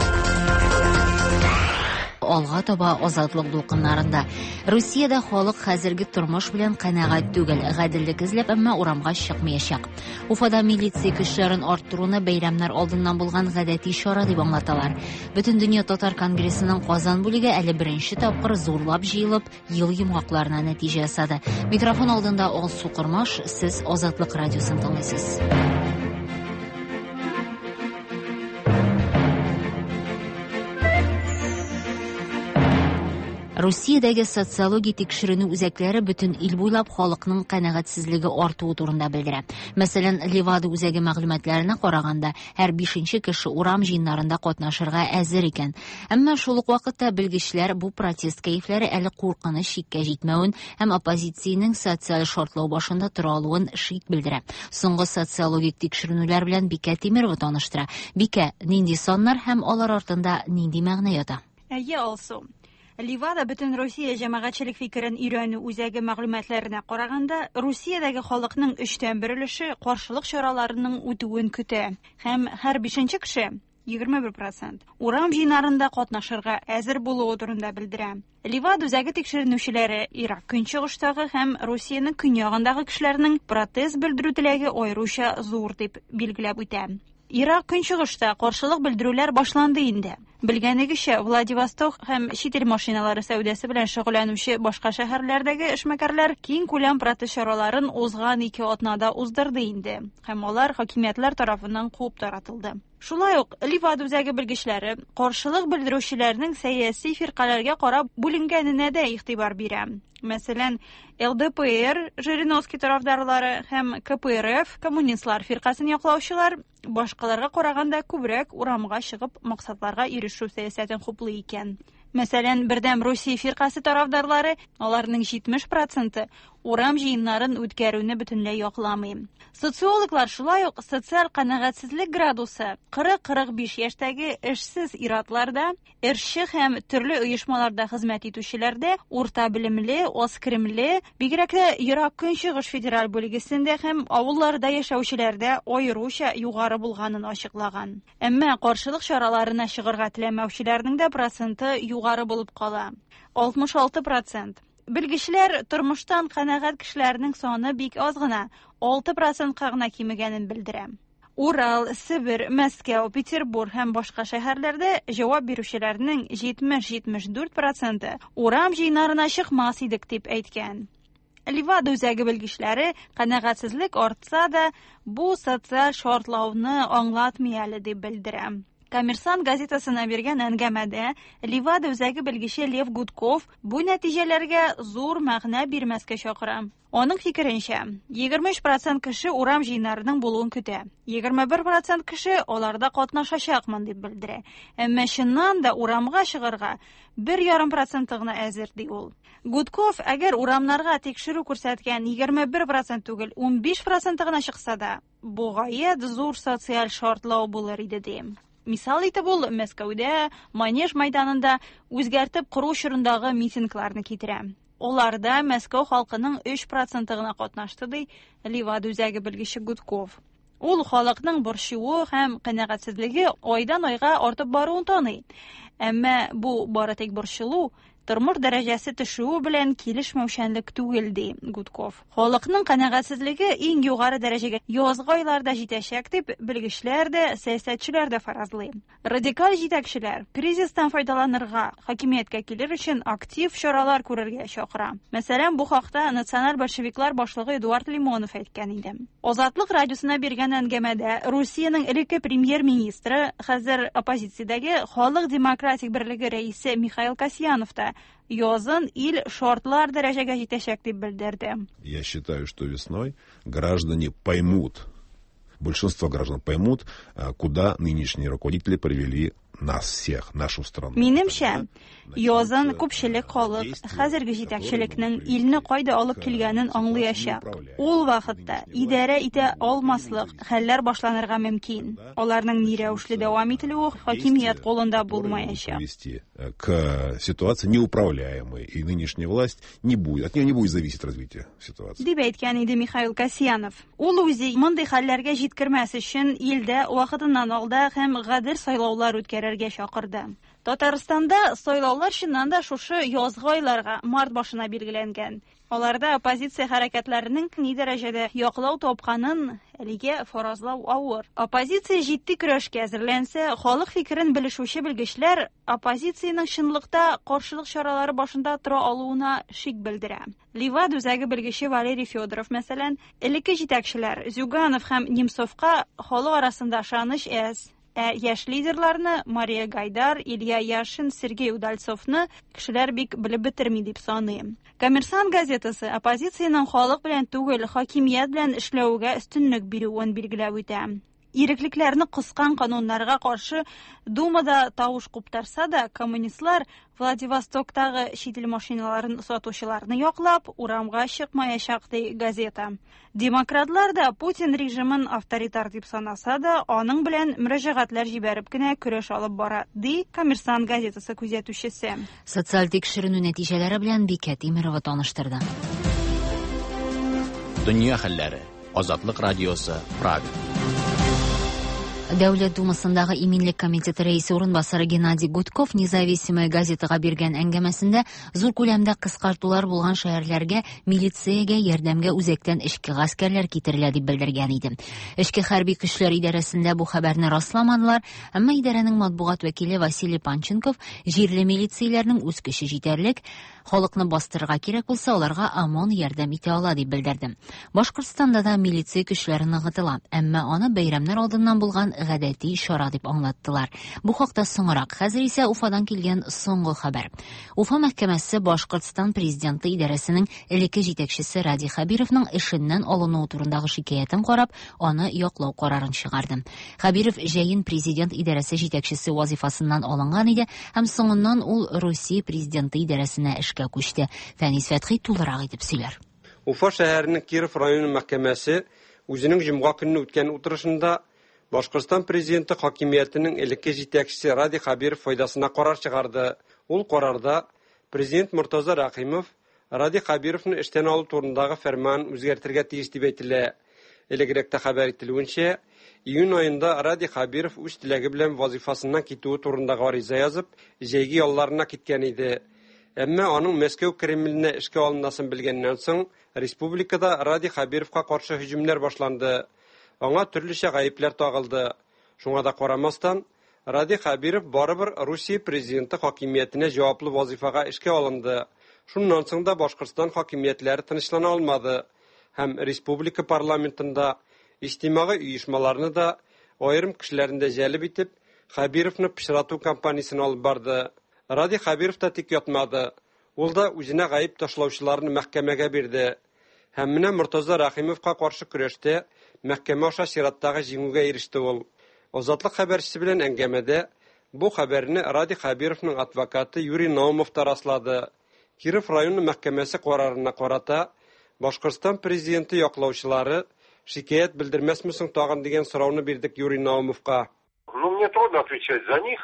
Алга таба азатлык дулкыннарында. Русиядә халык хәзерге тормыш белән канәгать түгел, гаделлек эзләп, әмма урамга чыкмаячак. Уфада милиция көчләрен арттыруны бәйрәмнәр алдыннан булган гадәти чара дип аңлаталар. Бөтен дөнья татар конгрессының Казан бүлеге әле беренче тапкыр зурлап җыелып, ел йомгакларына нәтиҗә ясады. Микрофон алдында Алсу Кырмаш, сез Азатлык радиосын тыңлыйсыз. Русиядәге социология тикшеренү үзәкләре бөтен ил буйлап халыкның канәгатьсезлеге артуы турында белдерә. Мәсәлән, Левада үзәге мәгълүматларына караганда, һәр бишенче кеше урам җыеннарында катнашырга әзер икән. Әмма шул ук вакытта белгечләр бу протест кәефләре әле куркыныч чиккә җитмәвен һәм оппозициянең социаль шартлау башында тора алуын шик белдерә. Соңгы социологик тикшеренүләр белән Бикә Тимерова таныштыра. Бикә, нинди саннар һәм алар артында нинди мәгънә ята? Әйе, Алсу. Ливада бөтен Россия җәмәгатьчелек фикерен өйрәнү үзәге мәгълүматларына караганда, Россиядәге халыкның өчтән бер өлеше каршылык чараларының үтүен көтә һәм һәр бишенче кеше егерме бер процент урам җыеннарында катнашырга әзер булуы турында белдерә. Ливада үзәге тикшеренүчеләре Ирак көнчыгыштагы һәм Россиянең көньягындагы кешеләрнең протез белдерү теләге аеруча зур дип билгеләп үтә. Ирак көнчыгышта каршылык белдерүләр башланды инде. Белгәнегезчә, Владивосток һәм чит ил машиналары сәүдәсе белән шөгыльләнүче башка шәһәрләрдәге эшмәкәрләр киң күләм протез чараларын узган ике атнада уздырды инде һәм алар хакимиятләр тарафыннан куып таратылды. Шулай ук Ливада үзәге белгечләре каршылык белдерүчеләрнең сәяси фиркаларга карап бүленгәненә дә игътибар бирә. Мәсәлән, эл дэ пэ эр Жириновский тарафдарлары һәм ка пэ эр эф коммунистлар фиркасын яклаучылар башкаларга караганда күбрәк урамга чыгып максатларга ирешү сәясәтен хуплый икән. Мәсәлән, бердәм Россия фиркасы тарафдарлары аларның җитмеш проценты урам җыеннарын үткәрүне бөтенләй якламый. Социологлар шулай ук социаль канәгатьсезлек градусы кырык-кырык биш яшьтәге эшсез иратларда, эшче һәм төрле оешмаларда хезмәт итүчеләрдә, урта белемле, аз керемле, бигрәк тә Ирак көнчыгыш федераль бүлегесендә һәм авылларда яшәүчеләрдә аеруча югары булганын ачыклаган. Әмма каршылык чараларына чыгарга теләмәүчеләрнең дә проценты югары булып кала. алтмыш алты процент. Белгечләр тормыштан канәгать кешеләрнең саны бик аз гына, алты процентка гына кимегәнен белдерә. Урал, Сибир, Мәскәү, Петербург һәм башка шәһәрләрдә җавап бирүчеләрнең җитмеш-җитмеш дүрт проценты урам җыеннарына чыкмас идек дип әйткән. Ливада үзәге белгечләре канәгатьсезлек артса да, бу социаль шартлауны аңлатмый әле дип белдерә. Коммерсант газетасына биргән әңгәмәдә Ливада үзәге белгече Лев Гудков бу нәтиҗәләргә зур мәгънә бирмәскә чакыра. Аның фикеренчә, егерме өч процент кеше урам җыеннарының булуын көтә. егерме бер процент кеше аларда катнашачакмын дип белдерә. Әмма чыннан да урамга чыгарга бер ярым процент гына әзер ди ул. Гудков, әгәр урамнарга тикшерү күрсәткән егерме бер процент түгел, ун биш процент гына чыкса да, бу гаять зур социаль шартлау булыр иде ди. Мисал итеп ул Мәскәүдә Манеж мәйданында үзгәртеп кору чорындагы митингларны китерә. Оларда Мәскәү халкының өч проценты гына катнашты ди Ливада үзәге белгече Гудков. Ул халыкның борчуы һәм канәгатьсезлеге айдан айга артып баруын таный. Әмма бу бары тик борчылу, тормыш дәрәҗәсе төшүе белән килешмәүчәнлек түгел ди Гудков. Халыкның канәгатьсезлеге иң югары дәрәҗәгә язгы айларда җитәчәк дип белгечләр дә, сәясәтчеләр дә фаразлый. Радикаль җитәкчеләр кризистан файдаланырга, хакимияткә килер өчен актив чаралар күрергә чакыра. Мәсәлән, бу хакта националь большевиклар башлыгы Эдуард Лимонов әйткән иде. Азатлык радиосына биргән әңгәмәдә Россиянең элекке премьер-министры, хәзер оппозициядәге Халык демократик берлеге рәисе Михаил Касьянов та язын ил шартлар дәрәҗәгә җитәчәк дип белдерде. Я считаю, что весной граждане поймут, большинство граждан поймут, куда нынешние руководители привели нас всех, нашу страну. Минемчә, язын күпчелек халык хәзерге җитәкчелекнең илне кайда алып килгәнен аңлаячак. Ул вакытта идарә итә алмаслык хәлләр башланырга мөмкин. Аларның ни рәвешле дәвам ителүе хакимият кулында булмаячак. К ситуации неуправляемой, и нынешняя власть не будет, от нее не будет зависеть развитие ситуации. Дип әйткән иде Михаил Касьянов. Ул үзе мондый хәлләргә җиткермәс өчен илдә вакытыннан алда һәм гадел сайлаулар үткәрергә чакырды. Татарстанда сайлаулар чыннан да шушы язгы айларга, март башына билгеләнгән. Аларда оппозиция хәрәкәтләренең ни дәрәҗәдә яклау тапканын әлегә фаразлау авыр. Оппозиция җитди көрәшкә әзерләнсә, халык фикерен белешүче белгечләр оппозициянең чынлыкта каршылык чаралары башында тора алуына шик белдерә. Ливада үзәге белгече Валерий Федоров, мәсәлән, элекке җитәкчеләр Зюганов һәм Немцовка халык арасында ышаныч әз. Ә яшь лидерларны Мария Гайдар, Илья Яшин, Сергей Удальцовны кешеләр бик белеп бетерми дип саный. Коммерсант газетасы оппозициянең халык белән түгел, хакимият белән эшләүгә өстенлек бирүен билгеләп үтә. иреклекләрне кыскан кануннарга каршы Думада тавыш куптарса да, коммунистлар Владивостоктагы чит ил машиналарын сатучыларны яклап, урамга чыкмаячак ди газета. Демократлар да Путин режимын авторитар дип санаса да, аның белән мөрәҗәгатьләр җибәреп кенә көрәш алып бара, ди Коммерсант газетасы күзәтүчесе. Социаль тикшеренү нәтиҗәләре белән Бикә Тимерова таныштырды. Дөнья хәлләре. Азатлык радиосы. Правда. Дәүләт Думасындагы иминлек комитеты рәисе урынбасары Геннадий Гудков независимая газетага биргән әңгәмәсендә зур күләмдә кыскартулар булган шәһәрләргә милициягә ярдәмгә үзәктән эчке гаскәрләр китерелә дип белдергән иде. Эчке хәрби көчләр идарәсендә бу хәбәрне расламадылар, әмма идарәнең матбугат вәкиле Василий Панченков җирле милицияләрнең үз көче җитәрлек, халыкны бастырырга кирәк булса, аларга ОМОН ярдәм итә ала дип белдерде. Башкортстанда да милиция көчләре ныгытыла, әмма аны бәйрәмнәр алдыннан булган гадәти чара дип аңлаттылар. Бу хакта соңрак. Хәзер исә Уфадан килгән соңгы хәбәр. Уфа мәхкәмәсе Башкортстан президенты идарәсенең элекке җитәкчесе Ради Хабировның эшеннән алынуы турындагы шикаятен карап, аны яклау карарын чыгарды. Хабиров җәен президент идарәсе җитәкчесе вазифасыннан алынган иде, һәм соңыннан ул Русия президенты идарәсенә эшкә күчте. Фәнис Фәтхи тулырак итеп сөйләр. Уфа шәһәренең Киров районы мәхкәмәсе үзенең җомга көнне үткән утырышында Башкортстан президенты хакимиятенең элекке җитәкчесе Ради Хабиров файдасына карар чыгарды. Ул карарда президент Муртаза Рахимов Ради Хабировны эштән алу турындагы фәрман үзгәртергә тиеш дип әйтелә. Элегрәктә хәбәр ителүенчә, июнь аенда Ради Хабиров үз теләге белән вазифасыннан китүе турындагы гариза язып, җәйге ялларына киткән иде. Әмма аның Мәскәү Кремленә эшкә алынасын белгәннән соң, республикада Ради Хабировка каршы һөҗүмнәр башланды. Аңа төрлечә гаепләр тагылды. Шуңа да карамастан, Ради Хабиров барыбер Русия президенты хакимиятенә җаваплы вазифага эшкә алынды. Шуннан соң да Башкортстан хакимиятләре тынычлана алмады. Һәм республика парламентында, иҗтимагый оешмаларны да, аерым кешеләрне дә җәлеп итеп, Хабировны пычрату кампаниясын алып барды. Ради Хабиров та тик ятмады. Ул да үзенә гаеп ташлаучыларны мәхкәмәгә бирде. Һәм менә Муртаза Рахимовка каршы көрәштә мәхкәмә аша чираттагы җиңүгә иреште ул. Азатлык хәбәрчесе белән әңгәмәдә бу хәбәрне Ради Хабировның адвокаты Юрий Наумов тараслады. Киров районы мәхкәмәсе карарына карата Башкортстан президенты яклаучылары шикаят белдермәсме соң тагын дигән сорауны бирдек Юрий Наумовка. Ну, мне трудно отвечать за них,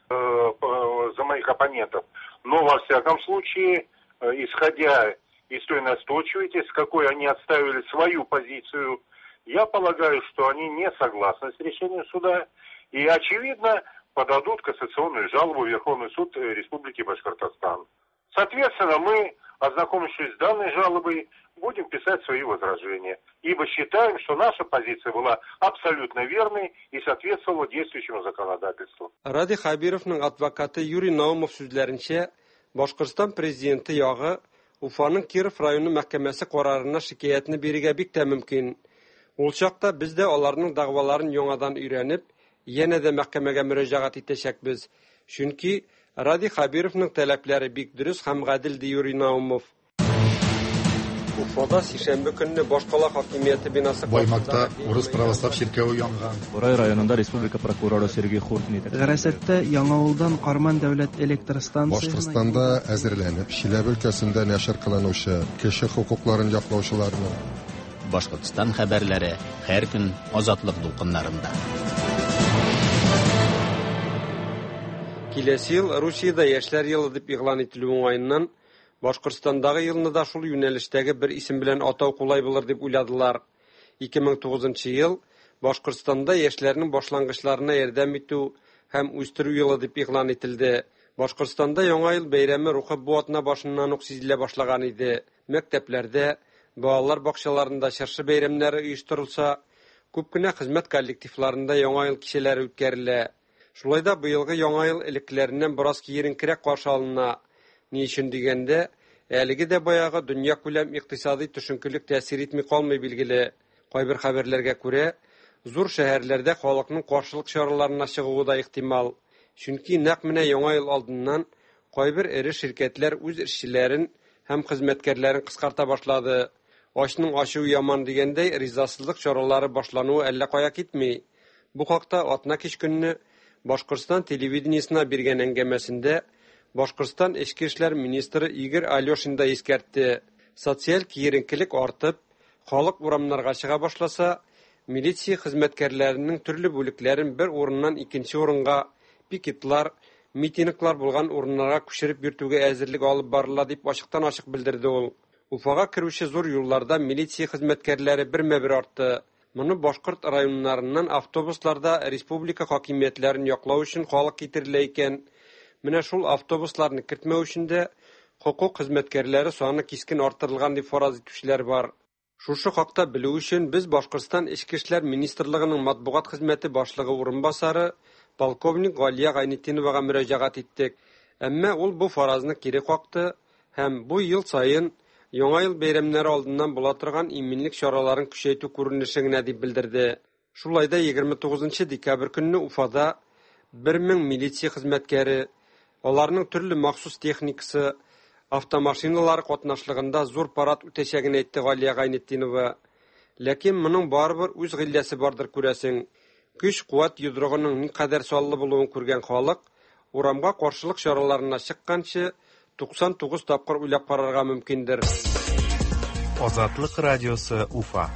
за моих оппонентов, но во всяком случае, исходя из той настойчивости, с какой они отставили свою позицию, я полагаю, что они не согласны с решением суда и, очевидно, подадут кассационную жалобу в Верховный суд Республики Башкортостан. Соответственно, мы, ознакомившись с данной жалобой, будем писать свои возражения, ибо считаем, что наша позиция была абсолютно верной и соответствовала действующему законодательству. Ради Хабировның адвокаты Юрий Наумов сүзләренчә, Башкортстан президенты ягы Уфаның Киров районы мәхкәмәсе карарына шикаятны бирергә бик тә мөмкин. Ул чакта без дә аларның дәгъваларын яңадан өйрәнеп, янә дә мәхкәмәгә мөрәҗәгать итәчәкбез. Чөнки Ради Хабировның таләпләре бик дөрес һәм гадел ди Юрий Наумов. Уфада сишәмбе көнне Башкала хакимияте бинасы Баймакта Урыс православ чиркәве янган. Борай районында республика прокуроры Сергей Хуртин итә. Гәрәсәттә Яңавылдан Карман дәүләт электр станциясына Башкортстанда әзерләнеп, Чиләбе өлкәсендә нәшер кылынучы кеше хукукларын яклаучыларны Башкортстан хәбәрләре һәр көн азатлык дулкыннарында. Киләсе ел Русиядә яшьләр елы дип игълан ителү уңаеннан Башкортстандагы елны да шул юнәлештәге бер исем белән атау кулай булыр дип уйладылар. ике мең тугызынчы ел Башкортстанда яшьләрнең башлангычларына ярдәм итү һәм үстерү елы дип игълан ителде. Башкортстанда яңа ел бәйрәме рухы бу атна башыннан ук сизелә башлаган иде. Мәктәпләрдә, балалар бакчаларында чыршы бәйрәмнәре оештырылса, күп кенә хезмәт коллективларында яңа ел кичәләре үткәрелә. Шулай да быелгы яңа ел элеккеләреннән бераз киеренкерәк каршы алына. Ни өчен дигәндә, әлеге дә баягы дөнья күләм икътисади төшенкелек тәэсир итми калмый билгеле. Кайбер хәбәрләргә күрә, зур шәһәрләрдә халыкның каршылык чараларына чыгуы да ихтимал. Чөнки нәкъ менә яңа ел алдыннан кайбер эре şirketләр үз эшчеләрен һәм хезмәткәрләрен кыскарта башлады. Ашның ачуы яман дигәндәй ризасызлык чаралары башлануы әллә кая китми. Бу хакта атна кич көнне Башкортстан телевидениесына биргән әңгәмәсендә Башкортстан эчке эшләр министры Игорь Алешин да искәртте. Социаль киеренкелек артып, халык урамнарга чыга башласа, милиция хезмәткәрләренең төрле бүлекләрен бер урыннан икенче урынга, пикетлар, митинглар булган урыннарга күчереп йөртүгә әзерлек алып барыла дип ачыктан-ачык белдерде ул. Уфага керүче зур юлларда милиция хезмәткәрләре бермә-бер артты. Моны Башкорт районнарыннан автобусларда республика хакимиятләрен яклау өчен халык китерелә икән. Менә шул автобусларны кертмәү өчен дә хукук хезмәткәрләре саны кискен артырылган дип фараз итүчеләр бар. Шушы хакта белү өчен без Башкортстан эчке эшләр министрлыгының матбугат хезмәте башлыгы урынбасары полковник Галия Гайнетдиновага мөрәҗәгать иттек. Әмма ул бу фаразны кире какты һәм бу ел сайын Яңа ел бәйрәмнәре алдыннан була торган иминлек чараларын күчәйтү күренеше генә дип белдерде. Шулай да егерме тугызынчы декабрь көнне Уфада бер мең милиция хезмәткәре, аларның төрле махсус техникасы, автомашиналар катнашлыгында зур парад үтәчәген әйтте Галия Гайнетдинова. Ләкин моның барыбер үз гыйләсе бардыр күрәсең. Көч-куәт йодрыгының никадәр саллы булуын күргән халык урамга каршылык чараларына чыкканчы туксан тугыз тапкыр уйлап карарга мөмкиндер. Азатлык радиосы Уфа.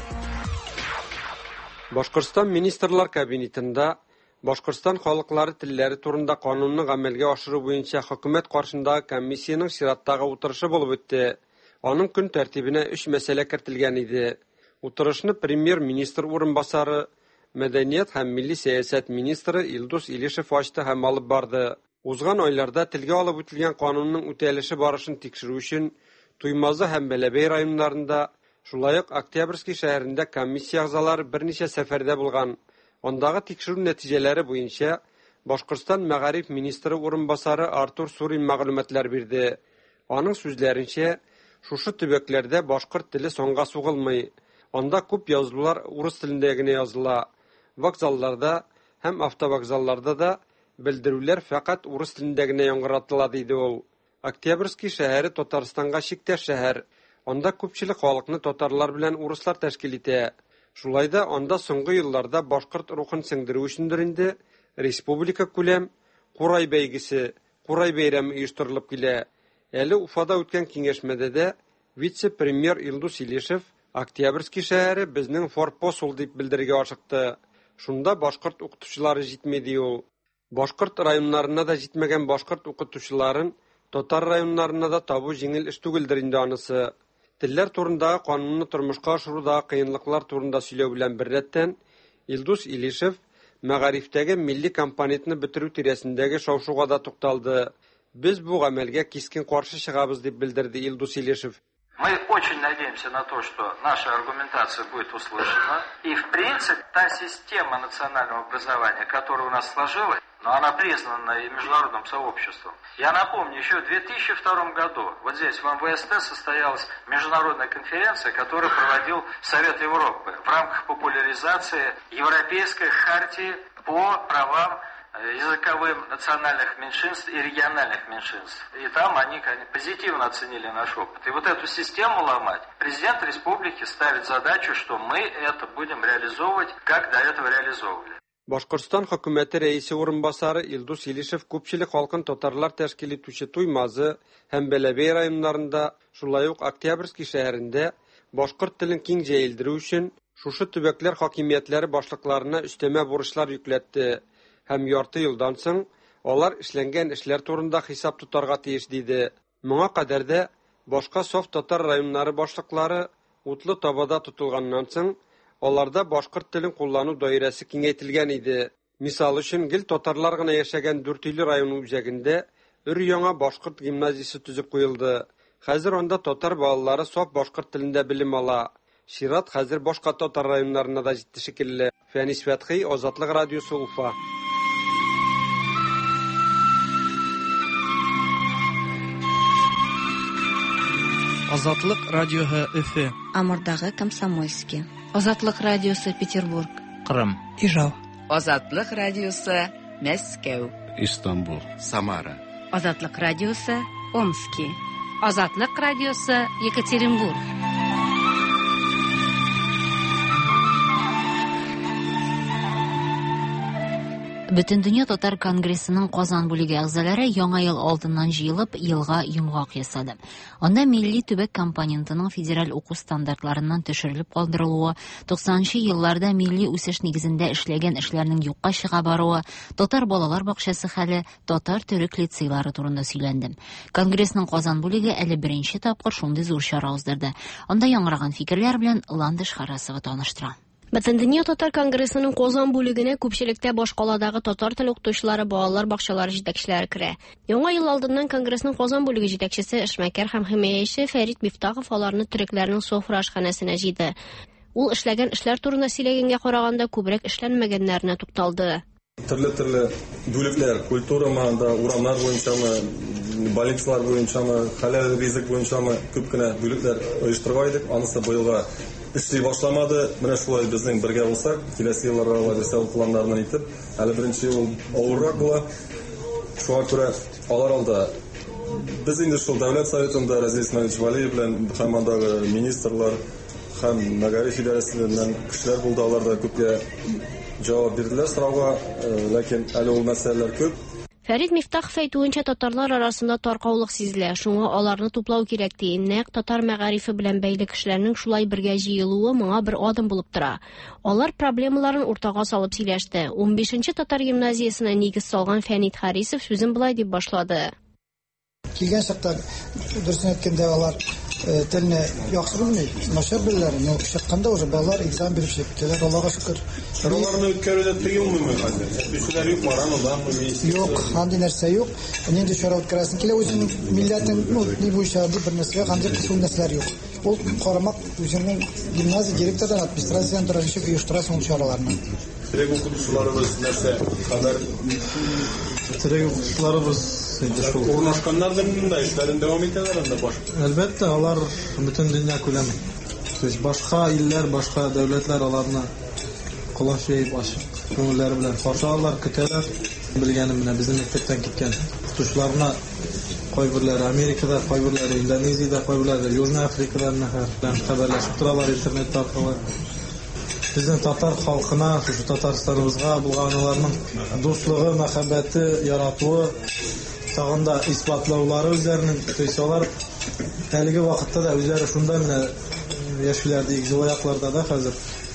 Башкортстан министрлар кабинетында Башкортстан халыклары телләре турында канунны гамәлгә ашыру буенча хөкүмәт каршындагы комиссияның чираттагы утырышы булып үтте. Аның көн тәртибенә өч мәсьәлә кертелгән иде. Утырышны премьер-министр урынбасары, мәдәният һәм милли сәясәт министры Илдус Илишев ачты һәм алып барды. Узган айларда телгә алып үтелгән канунның үтәлеше барышын тикшерү өчен Туймазы һәм Бәләбәй районнарында, шулай ук Октябрьский шәһәрендә комиссия әгъзалары берничә сәфәрдә булган. Андагы тикшерү нәтиҗәләре буенча Башкортстан мәгариф министры урынбасары Артур Сурин мәгълүматлар бирде. Аның сүзләренчә, шушы төбәкләрдә башкорт теле соңга сугылмый. Анда күп язулар урыс телендә генә языла. Вокзалларда һәм автовокзалларда да белдерүләр фақат урыс телендә генә яңгыратыла диде ул. Октябрьский шәһәре Татарстанга чиктәш шәһәр. Анда күпчелек халыкны татарлар белән урыслар тәшкил итә. Шулай да анда соңгы елларда башкорт рухын сеңдерү өчен инде республика күләм Курай бәйгесе, Курай бәйрәме оештырылып килә. Әле Уфада үткән киңәшмәдә дә вице-премьер Илдус Илишев Октябрьский шәһәре безнең форпост ул дип белдергә ашыкты. Шунда башкорт укытучылары җитмәде ул. Башкорт районнарына да җитмәгән башкорт укытучыларын татар районнарына да табу җиңел эш түгелдер инде анысы. Телләр турындагы канунны тормышка ашырудагы кыенлыклар турында сөйләү белән беррәттән Илдус Илишев мәгарифтәге милли компонентны бетерү тирәсендәге шау-шуга да тукталды. Без бу гамәлгә кискен каршы чыгабыз дип белдерде Илдус Илишев. Мы очень надеемся на то, что наша аргументация будет услышана. И, в принципе, та система национального образования, которая у нас сложилась, но она признана и международным сообществом. Я напомню, еще в две тысячи втором году вот здесь в эм вэ эс тэ состоялась международная конференция, которую проводил Совет Европы в рамках популяризации Европейской хартии по правам языковым национальных меньшинств и региональных меньшинств. И там они позитивно оценили наш опыт. И вот эту систему ломать президент республики ставит задачу, что мы это будем реализовывать, как до этого реализовывали. Башкортстан хөкүмәте рәисе урынбасары Илдус Илишев күпчелек халкын татарлар тәшкил итүче Туймазы һәм Бәләбәй районнарында, шулай ук Октябрьский шәһәрендә башкорт телен киң җәелдерү өчен шушы төбәкләр хакимиятләре башлыкларына өстәмә бурычлар йөкләтте. Һәм ярты елдан соң алар эшләнгән эшләр турында хисап тотарга тиеш диде. Моңа кадәр дә башка соф татар районнары башлыклары утлы табада тотылганнан соң аларда башкорт телен куллану даирәсе киңәйтелгән иде. Мисал өчен, гел татарлар гына яшәгән Дүртөйле районы үзәгендә өр-яңа башкорт гимназиясе төзеп куелды. Хәзер анда татар балалары соф башкорт телендә белем ала. Шират хәзер башка татар районнарына да җитте шикелле. Фәнис Фәтхи, Азатлык радиосы, Уфа. Азатлык радиоһы Өфе. Амурдагы Комсомольский. Азатлык радиосы Петербург. Кырым. Ижау. Азатлык радиосы Мәскәү. Истанбул. Самара. Азатлык радиосы Омский. Азатлык радиосы Екатеринбург. Бөтендөнья татар конгрессының Казан бүлеге әгъзалары яңа ел алдыннан җыелып, елга йомгак ясады. Анда милли төбәк компонентының федераль уку стандартларыннан төшерелеп калдырылуы, туксанынчы елларда милли үсеш нигезендә эшләгән эшләрнең юкка чыга баруы, татар балалар бакчасы хәле, татар-төрек лицейлары турында сөйләнде. Конгрессның Казан бүлеге әле беренче тапкыр шундый зур чара уздырды. Анда яңгыраган фикерләр белән Ландыш Харасова таныштыра. Бөтендөнья татар конгрессының Казан бүлегенә күпчелектә башкаладагы татар теле укытучылары, балалар бакчалары җитәкчеләре керә. Яңа ел алдыннан конгрессның Казан бүлеге җитәкчесе, эшмәкәр һәм химияче Фәрит Мифтахов аларны төрекләрнең софра ашханәсенә җыйды. Ул эшләгән эшләр турында сөйләгәнгә караганда күбрәк эшләнмәгәннәренә тукталды. Төрле-төрле бүлекләр, культураманда, урамнар буенчамы, больницалар буенчамы, хәләл ризык буенчамы күп кенә бүлекләр оештырган идек. Анысы быелга эшли башламады. Менә шулай безнең бергә булсак, киләсе елларга дисәл планнарны итеп, әле беренче ел авыррак була. Шуңа күрә алар алда без инде шул дәүләт советында Разис Исмәгыйль Валиев белән һәм андагы министрлар һәм мәгариф идарәсеннән кешеләр булды, алар да күпкә җавап бирделәр сорауга, ләкин әле ул мәсьәләләр күп. Фәрит Мифтахов әйтүенчә, татарлар арасында таркаулык сизелә. Шуңа аларны туплау кирәк ди. Нәкъ татар мәгарифе белән бәйле кешеләрнең шулай бергә җыелуы моңа бер адым булып тора. Алар проблемаларын уртага салып сөйләште. унбишенче татар гимназиясенә нигез салган Фәнит Харисов сүзен булай дип башлады. Килгән чакта дөресен әйткәндә алар телне яхшы белми, начар беләләр. Но чыкканда уже балалар экзамен биреп чыктылар. Аллага шөкер. Аларны үткәрүдә тыелмыймы хәзер? Үсүләр юк, барамыдан юк, андый нәрсә юк. Нинди чара үткәрәсен килә, үзенең милләтен, ну, ни буенча бер нәрсә, андый кысыл нәрсәләр юк. Ул карамак үзенең гимназия директордан, администрациядән торачы оештыра ул чараларны. Терек укытучыларыбыз нәрсә хәбәр? Терек укытучыларыбыз урнашканнарның да эшләрен дәвам итәләр анда баш. Әлбәттә, алар бөтен дөнья күләм. Башка илләр, башка дәүләтләр аларны колаш җыеп ачык күңелләре белән каршы алалар, көтәләр. Белгәнем менә безнең мәктәптән киткән укытучыларны кайберләре Америкада, кайберләре Индонезиядә, кайберләре Южный Африкада белән хәбәрләшеп торалар интернет аркылы. Безнең татар халкына, шушы Татарстаныбызга булган аларның дуслыгы, мәхәббәте, яратуы тагын да исбатлаулары үзләренең, то есть алар әлеге вакытта да үзләре шунда менә яшьләр ди, җылаякларда да хәзер.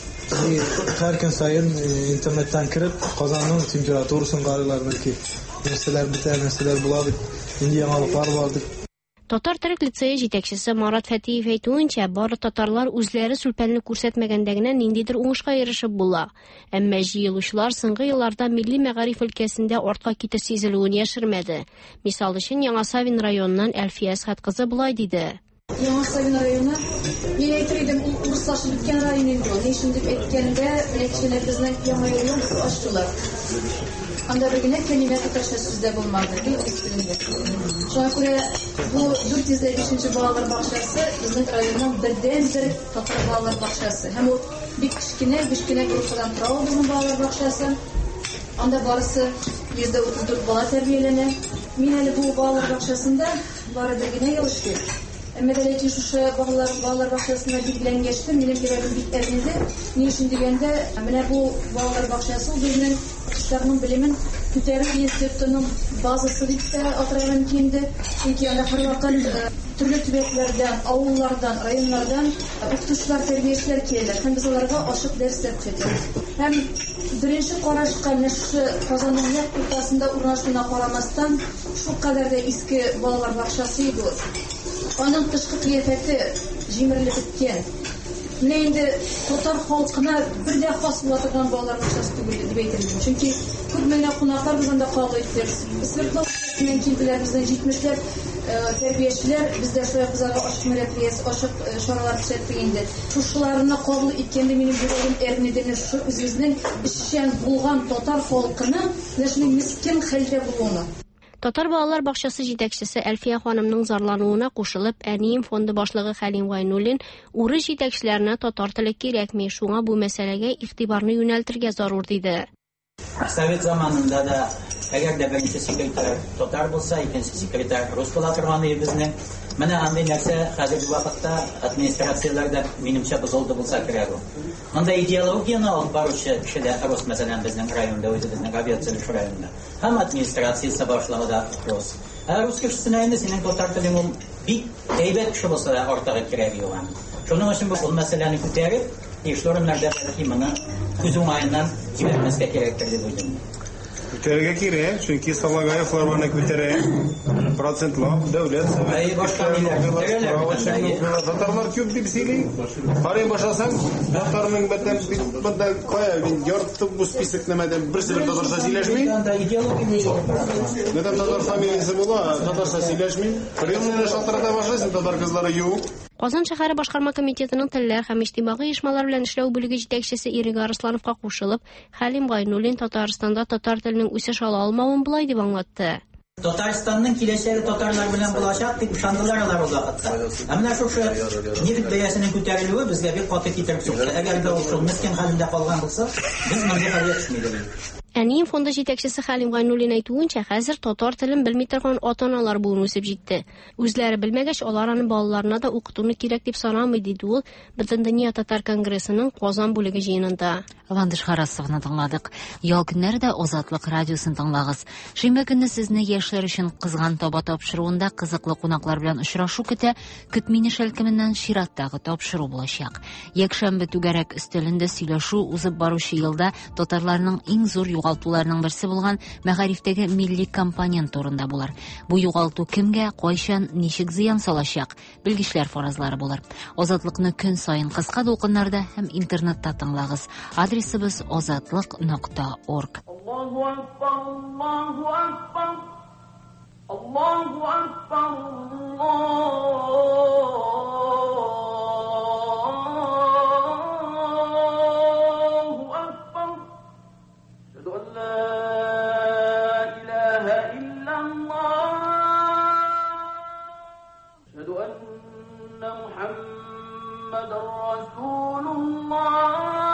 Һәр көн сайын интернеттан кирип, Казанның температурасын карыйлар, бәлки нәрсәләр бетә, нәрсәләр була дип, инде яңалыклар бар дип. Татар төрек лицее җитәкчесе Марат Фәтиев әйтүенчә, бары татарлар үзләре сүлпәнне күрсәтмәгәндә генә ниндидер уңышка ирешеп була. Әмма җыелучылар соңгы елларда милли мәгариф өлкәсендә артка китү сизелүен яшермәде. Мисал өчен Яңа Савин районыннан Әлфия Әсхәт кызы булай диде. Яңа Савин районы, мин әйтер идем, ул урыслашып беткән район инде. Ни өчен дип әйткәндә, нәтиҗәдә безнең яңа елны ачтылар. Анда bir güne kelime tatарча сүздә булмады, ди үстендә. Шуңа күрә бу дүрт йөз бишенче балалар бакчасы безнең районның бердән-бер татар балалар бакчасы. Һәм ул бик кичкенә, кичкенә группадан тора безнең балалар бакчасы. Анда барысы йөз утыз дүрт бала тәрбияләнә. Мин әле бу балалар бакчасында бары бер генә ел эшлим. Әмма дә ләкин шушы балалар балалар бакчасында билгеләнгәчтер, минем кирәгем бик әрнеде. Ни өчен дигәндә, менә бу балалар бакчасы безнең кешеләрнең белемен күтәрү институтының базасы дип тә атырган кимде. Чөнки анда һәрвакыт төрле төбәкләрдән, авыллардан, районнардан укытучылар, тәрбиячеләр киләләр. Һәм без аларга ачык дәресләр күрсәтәбез. Һәм беренче карашка нәшсе Казанның нәкъ уртасында урнашуына карамастан, шулкадәр дә иске балалар бакчасы иде. Аның тышкы кыяфәте җимерелеп беткән. Менә инде татар халкына бер дә хас була торган балалар бакчасы түгел дип әйтелгән. Чөнки күп мәгънә кунаклар бездә калды иттер. Свердловскидан килделәр, бездән җитмешләр тәрбиячеләр, бездә шулай кызларга ачык мәрәфияс, ачык чаралар күрсәтте инде. Шушыларны кабул иткәндә минем йөрәгем әрнеде, шу үзебезнең эшчән булган татар халкының нәшли мискин хәлдә булуына. Татар балалар бакчасы җитәкчесе Әлфия ханымның зарлануына кушылып, Әнием фонды башлыгы Хәлим Гайнуллин урыс җитәкчеләренә татар теле кирәкми, шуңа бу мәсьәләгә игътибарны юнәлтергә зарур диде. Совет заманында да әгәр дә беренче секретарь татар булса, икенче секретарь рус була торган иде безнең. Менә андый нәрсә хәзерге вакытта администрацияләрдә минемчә бозылды булса кирәк. Анда идеологияны алып баручы кешеләр рус, мәсәлән, безнең районда, үзебезнең авиацияле районда. Һәм администрациясе башлаганда рус. Ә рус кешесенә инде синең татар телең ул бик әйбәт кеше булса да артыгы кирәк юк. Шуның өчен бу мәсьәләне күтәреп, ишләрнәрдә бәлки моны күз уңаеннан җибәрмәскә кирәктер дип уйлыйм. Күтәрергә кирәк, чөнки Салагаевлар моны күтәрә. Процентлап дәүләт татарлар күп дип сөйли. Карый башласаң, татарның бәтен бunda кая ярты бу список нәмәдән берсе бер татарча сөйләшми. Нәдән татар фамилиясе була, татарча сөйләшми. Приемныйны шалтырата башлыйсың, татар кызлары юк. Казан шәһәре башкарма комитетының телләр һәм иҗтимагый оешмалар белән эшләү бүлеге җитәкчесе Ирина Арслановка кушылып, Хәлим Гайнуллин Татарстанда татар теленең үсеш ала алмавын булай дип аңлатты. Татарстанның киләчәге татарлар белән булачак дип ышандылар алар ул вакытта. Ә менә шушы нефть бәясенең күтәрелүе безгә бик каты китереп сукты. Әгәр дә ул шул мескен хәлендә калган булса, без мондый хәл ятышмыйдык. Әнием фонды җитәкчесе Хәлим Гайнуллин әйтүенчә, хәзер татар телен белми торган ата-аналар буын үсеп җитте. Үзләре белмәгәч, алар аны балаларына да укытуны кирәк дип санамый, диде ул Бөтендөнья татар конгрессының Казан бүлеге җыенында. Вандыш Харасовны тыңладык. Ял көннәрдә Азатлык радиосын тыңлагыз. Шимбә көнне сезне яшьләр өчен кызган таба тапшыруында кызыклы кунаклар белән очрашу көтә. Көтмине шәлкеменнән чираттагы тапшыру булачак. Якшәмбе түгәрәк өстәлендә сөйләшү узып баручы елда татарларның иң зур югалтуларының берсе булган мәгарифтәге милли компонент турында булыр. Бу югалту кемгә, кайчан, ничек зыян салачак? Белгечләр фаразлары булыр. Азатлыкны көн саен кыска дулкыннарда һәм интернетта тыңлагыз. Адресыбыз азатлык нокта орг. Аллаһу акбар, Аллаһу акбар. Аллаһу акбар. Аллаһу акбар. Ашһаду ан ла илаха иллаллаһ. Ашһаду анна Мухаммадар расулуллах.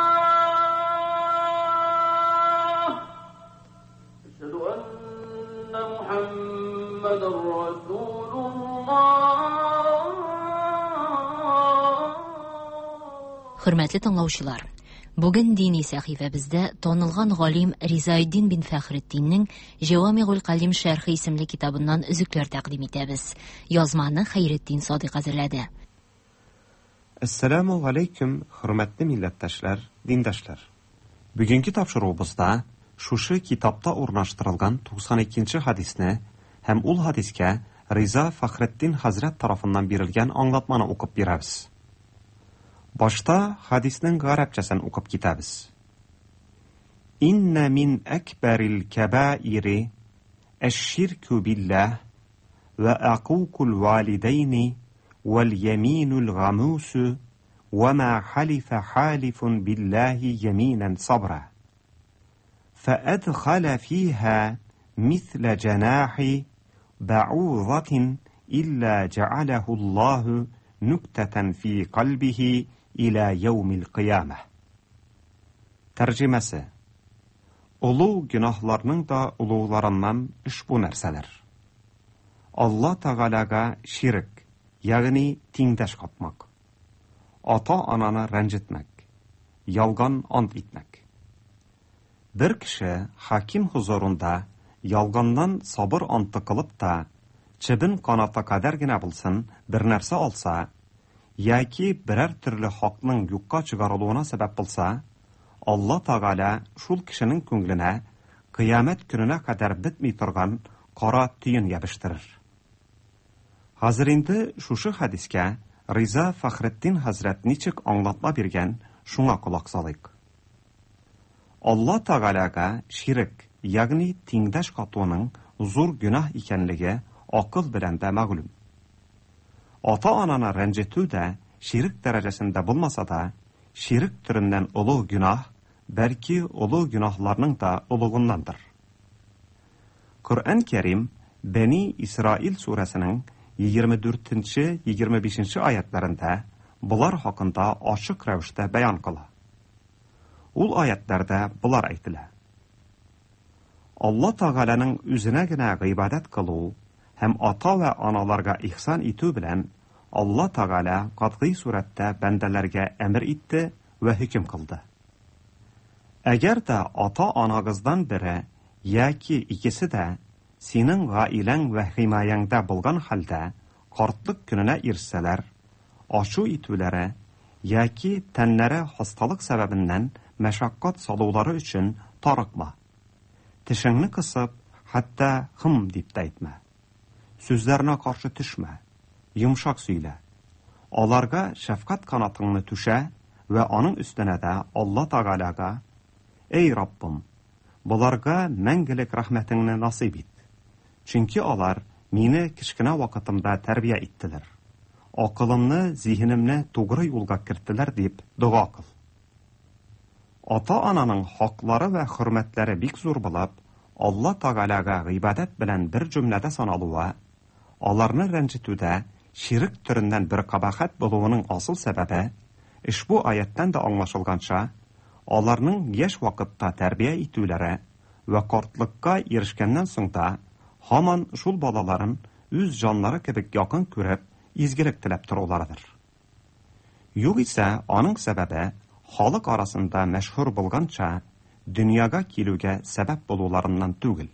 Хөрмәтле тыңлаучылар, бүген дини сәхифәбездә танылган галим Ризаэддин бин Фәхретдиннең Җавамигул Калим шәрхи исемле китабыннан өзекләр тәкъдим итәбез. Язманы Хәйретдин Садыйк әзерләде. Ассаламу алейкум, хөрмәтле милләттәшләр, диндәшләр. Бүгенге тапшыруыбызда шушы китапта урнаштырылган туксан икенче хадисне һәм ул хадискә Риза Фәхретдин хәзрәт тарафыннан бирелгән аңлатманы укып бирәбез. Башта хадисның гарәпчәсен укып китәбез. Инна мин акбарил кабаири аш-ширку билләх ва aququl валидайни вал яминул гамусу ва ма халифа халифун биллахи яминан сабра. فأدخل فيها مثل جناح بعوضة إلا جعله الله نكتة في قلبه إلى يوم القيامة. Тәрҗемәсе. Улуу гөнаһларның да улууларыннан ушбу нәрсәләр. Алла Тәгаләгә ширк, ягъни тиңдәш капмак. Ата-ананы рәнҗетмәк, ялган ант итмәк. Бер кеше хаким хузурында ялганнан сабыр анты кылып та, чебен каната кадәр генә булсын, бер нәрсә алса, яки берәр төрле хакның юкка чыгарылуына сәбәп булса, Алла Тәгалә шул кешенең күңленә кыямәт көненә кадәр бетми торган кара төен ябыштырыр. Хәзер инде шушы хадискә Риза Фәхретдин хәзрәт ничек аңлатма биргән, шуңа кулак салыйк. Алла Тәгаләгә ширк, ягъни тиңдәш катуының зур гөнаһ икәнлеге акыл белән дә мәгълүм. Ата-ананы рәнҗетү дә ширк дәрәҗәсендә булмаса да, ширк төреннән олуг гөнаһ, бәлки олуг гөнаһларның да олугыннандыр. Коръән Кәрим Бәни Исраил сүрәсенең егерме дүртенче - егерме бишенче аятларында булар хакында ачык рәвештә бәян кыла. Ул аятларда булар әйтелә. Алла Тәгаләнең үзенә генә гыйбадәт кылу һәм ата ва аналарга ихсан итү белән Алла Тәгалә катгый сурәттә бәндәләргә әмер итте вә хөкем кылды. Әгәр дә ата-анагыздан бере яки икесе дә синең гаиләң вә химаяңда булган хәлдә картлык көненә ирсәләр, ашу итүләре яки тәннәре хасталык сәбәбеннән мәшәккать салулары өчен тарыкма. Тешеңне кысып, хәтта хым дип тә әйтмә. Сүзләренә каршы төшмә, йомшак сөйлә. Аларга шәфкать канатыңны түшә вә аның өстенә дә Алла Тәгаләгә: "Эй Раббым, буларга мәңгелек рәхмәтеңне насыйп ит. Чөнки алар мине кичкенә вакытымда тәрбия иттеләр. Акылымны, зиһенемне тугры юлга кертеләр" дип дуга кыл. Ата-ананың хаклары вә хөрмәтләре бик зур булып, Алла Тәгаләгә гыйбадәт белән бер җөмләдә саналуы, аларны рәнҗетүдә ширк төреннән бер кабахәт булуының асыл сәбәбе ушбу аяттан да аңлашылганча, аларның яшь вакытта тәрбия итүләре вә картлыкка ирешкәннән соң да һаман шул балаларын үз җаннары кебек якын күреп, изгелек теләп торуларыдыр. Югыйсә, аның сәбәбе халык арасында мәшһүр булганча, дөньяга килүгә сәбәп булуларыннан түгел.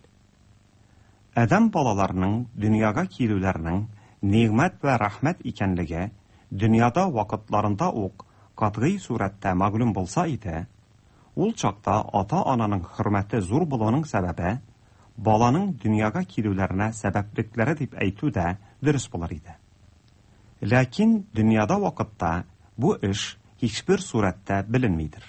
Адам балаларының дөньяга килүләренең ниғмәт вә рәхмәт икәнлеге дөньяда вакытларында ук катгый сурәттә мәгълүм булса иде, ул чакта ата-ананың хөрмәте зур булуының сәбәбе баланың дөньяга килүләренә сәбәплекләре дип әйтү дә дөрес булыр иде. Ләкин дөньяда вакытта бу эш һичбер сурәттә беленмидер.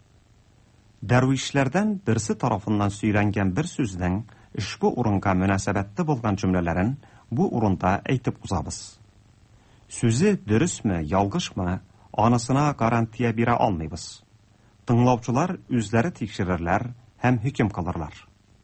Дәрвишләрдән берсе тарафыннан сөйләнгән бер сүзнең ушбу урынга мөнәсәбәтле булган җөмләләрен бу урында әйтеп узабыз. Сүзе дөресме, ялгышмы, анысына гарантия бирә алмыйбыз. Тыңлаучылар үзләре тикшерерләр һәм хөкем кылырлар.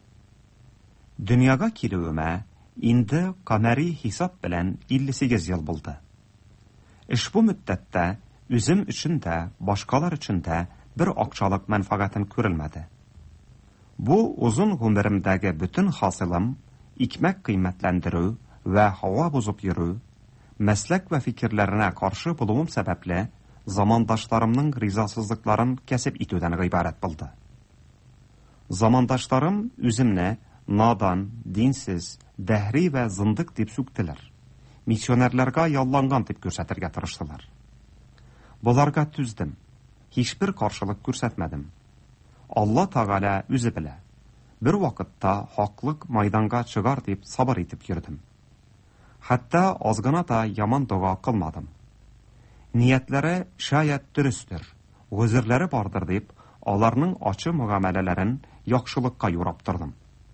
Дөньяга килүемә инде камәри хисап белән илле сигез ел булды. Ушбу мөддәттә үзем өчен дә, башкалар өчен дә бер акчалык мәнфәгатен күрелмәде. Бу узын гомеремдәге бөтен хасылым икмәк кыйммәтләндерү вә һава бузып йөрү, мәсләк вә фикерләренә каршы булуым сәбәпле замандашларымның ризасызлыкларын кәсеп итүдән гыйбарәт булды. Замандашларым үземне надан, динсез, дәһри вә зындык дип сүктеләр. Миссионерларга ялланган дип күрсәтергә тырыштылар. Буларга түздем. Һичбер каршылык күрсәтмәдем. Алла Тәгалә үзе белә. Бер вакытта хаклык майданга чыгар дип сабыр итеп йөрдем. Хәтта аз гына да яман дуга кылмадым. Ниятләре шаят дөрестер, гозерләре бардыр дип, аларның ачы мөгамәләләрен яхшылыкка юрап тордым.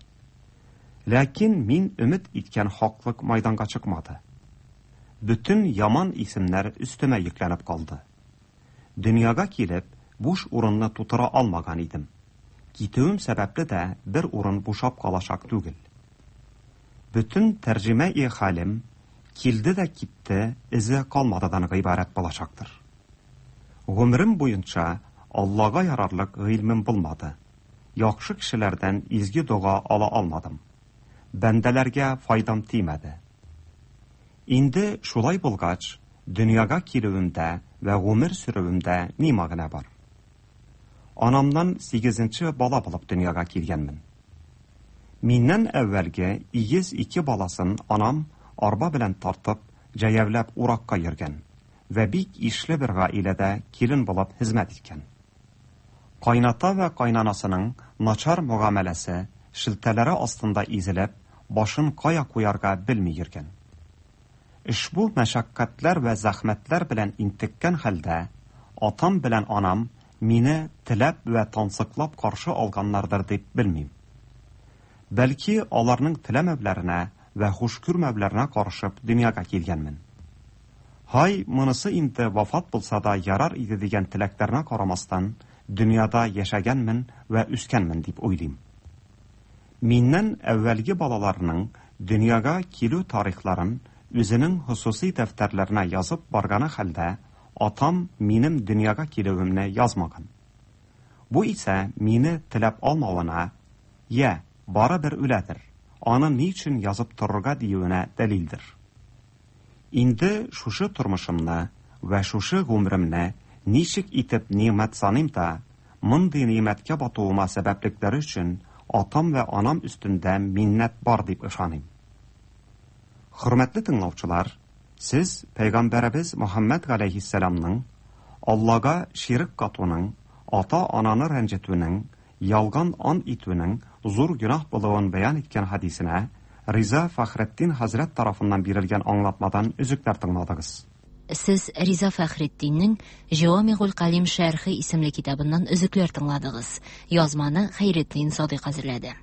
Ләкин мин өмет иткән хаклык майданга чыкмады. Бүтән яман исемнәр өстемә йөкләнеп калды. Дөньяга килеп, буш урынны тутыра алмаган идем. Китүем сәбәпле дә бер урын бушап калачак түгел. Бүтән тәрҗемә-и хәлем килде дә китте, изе калмадан гыйбарәт булачактыр. Гомерем буенча Аллага ярарлык гыйльмем булмады. Яхшы кешеләрдән изге дуга ала алмадым. Бәндәләргә файдам тимәде. Инде шулай булгач, дөньяга килүемдә вә гомер сөрүемдә ни мәгънә бар? Анамнан сигезенче бала булып дөньяга килгәнмен. Миннән әввәлге игез ике баласын анам арба белән тартып, җәявләп уракка йөргән вә бик ишле бер гаиләдә килен булып хезмәт иткән. Кайната вә кайнанасының начар мөгамәләсе, шелтәләре астында изелеп, башын кая куярга белми йөргән. Ушбу мәшәккатьләр вә зәхмәтләр белән интеккән хәлдә, атам белән анам мине теләп вә тансыклап каршы алганнардыр дип белмим. Бәлки, аларның теләмәүләренә вә хуш күрмәүләренә каршып дөньяга килгәнмен. Һай, монысы инде вафат булса да ярар иде дигән теләкләренә карамастан, дөньяда яшәгәнмен вә үскәнмен дип уйлыйм. Миннән әввәлге балаларның дөньяга килү тарихларын үзенең хусуси дәфтәрләренә язып барганы хәлдә, атам минем дөньяга килүемне язмаган. Бу исә мине теләп алмавына, я, бары бер үләдер, аны ни өчен язып торырга диюенә дәлилдер. Инде шушы тормышымны вә шушы гомеремне Ничек итеп нимәт саныйм да, мондый нимәткә батуыма сәбәплекләре өчен атам ва анам өстендә миннәт бар дип ышаныйм. Хөрмәтле тыңлаучылар, сез Пәйгамбәребез Мөхәммәд галәйһиссәламның Аллага ширк катуның, ата-ананы рәнҗетүнең, ялган ан итүнең зур гөнаһ булуын бәян иткән хадисенә Риза Фәхретдин хәзрәт тарафыннан бирелгән аңлатмадан үзекләр тыңладыгыз. Сез Риза Фәхретдиннең Җавамигул Калим шәрхи исемле китабыннан өзекләр тыңладыгыз. Язманы Хәйретдин Садыйк хәзерләде.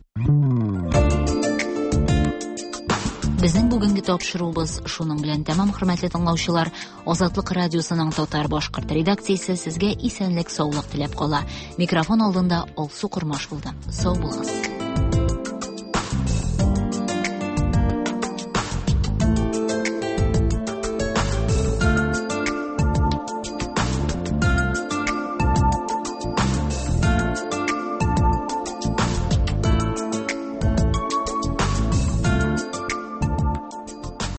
Безнең бүгенге тапшыруыбыз шуның белән тәмам, хөрмәтле тыңлаучылар. Азатлык радиосының татар-башкорт редакциясе сезгә исәнлек, саулык теләп кала. Микрофон алдында Алсу Курмаш булды. Сау булыгыз.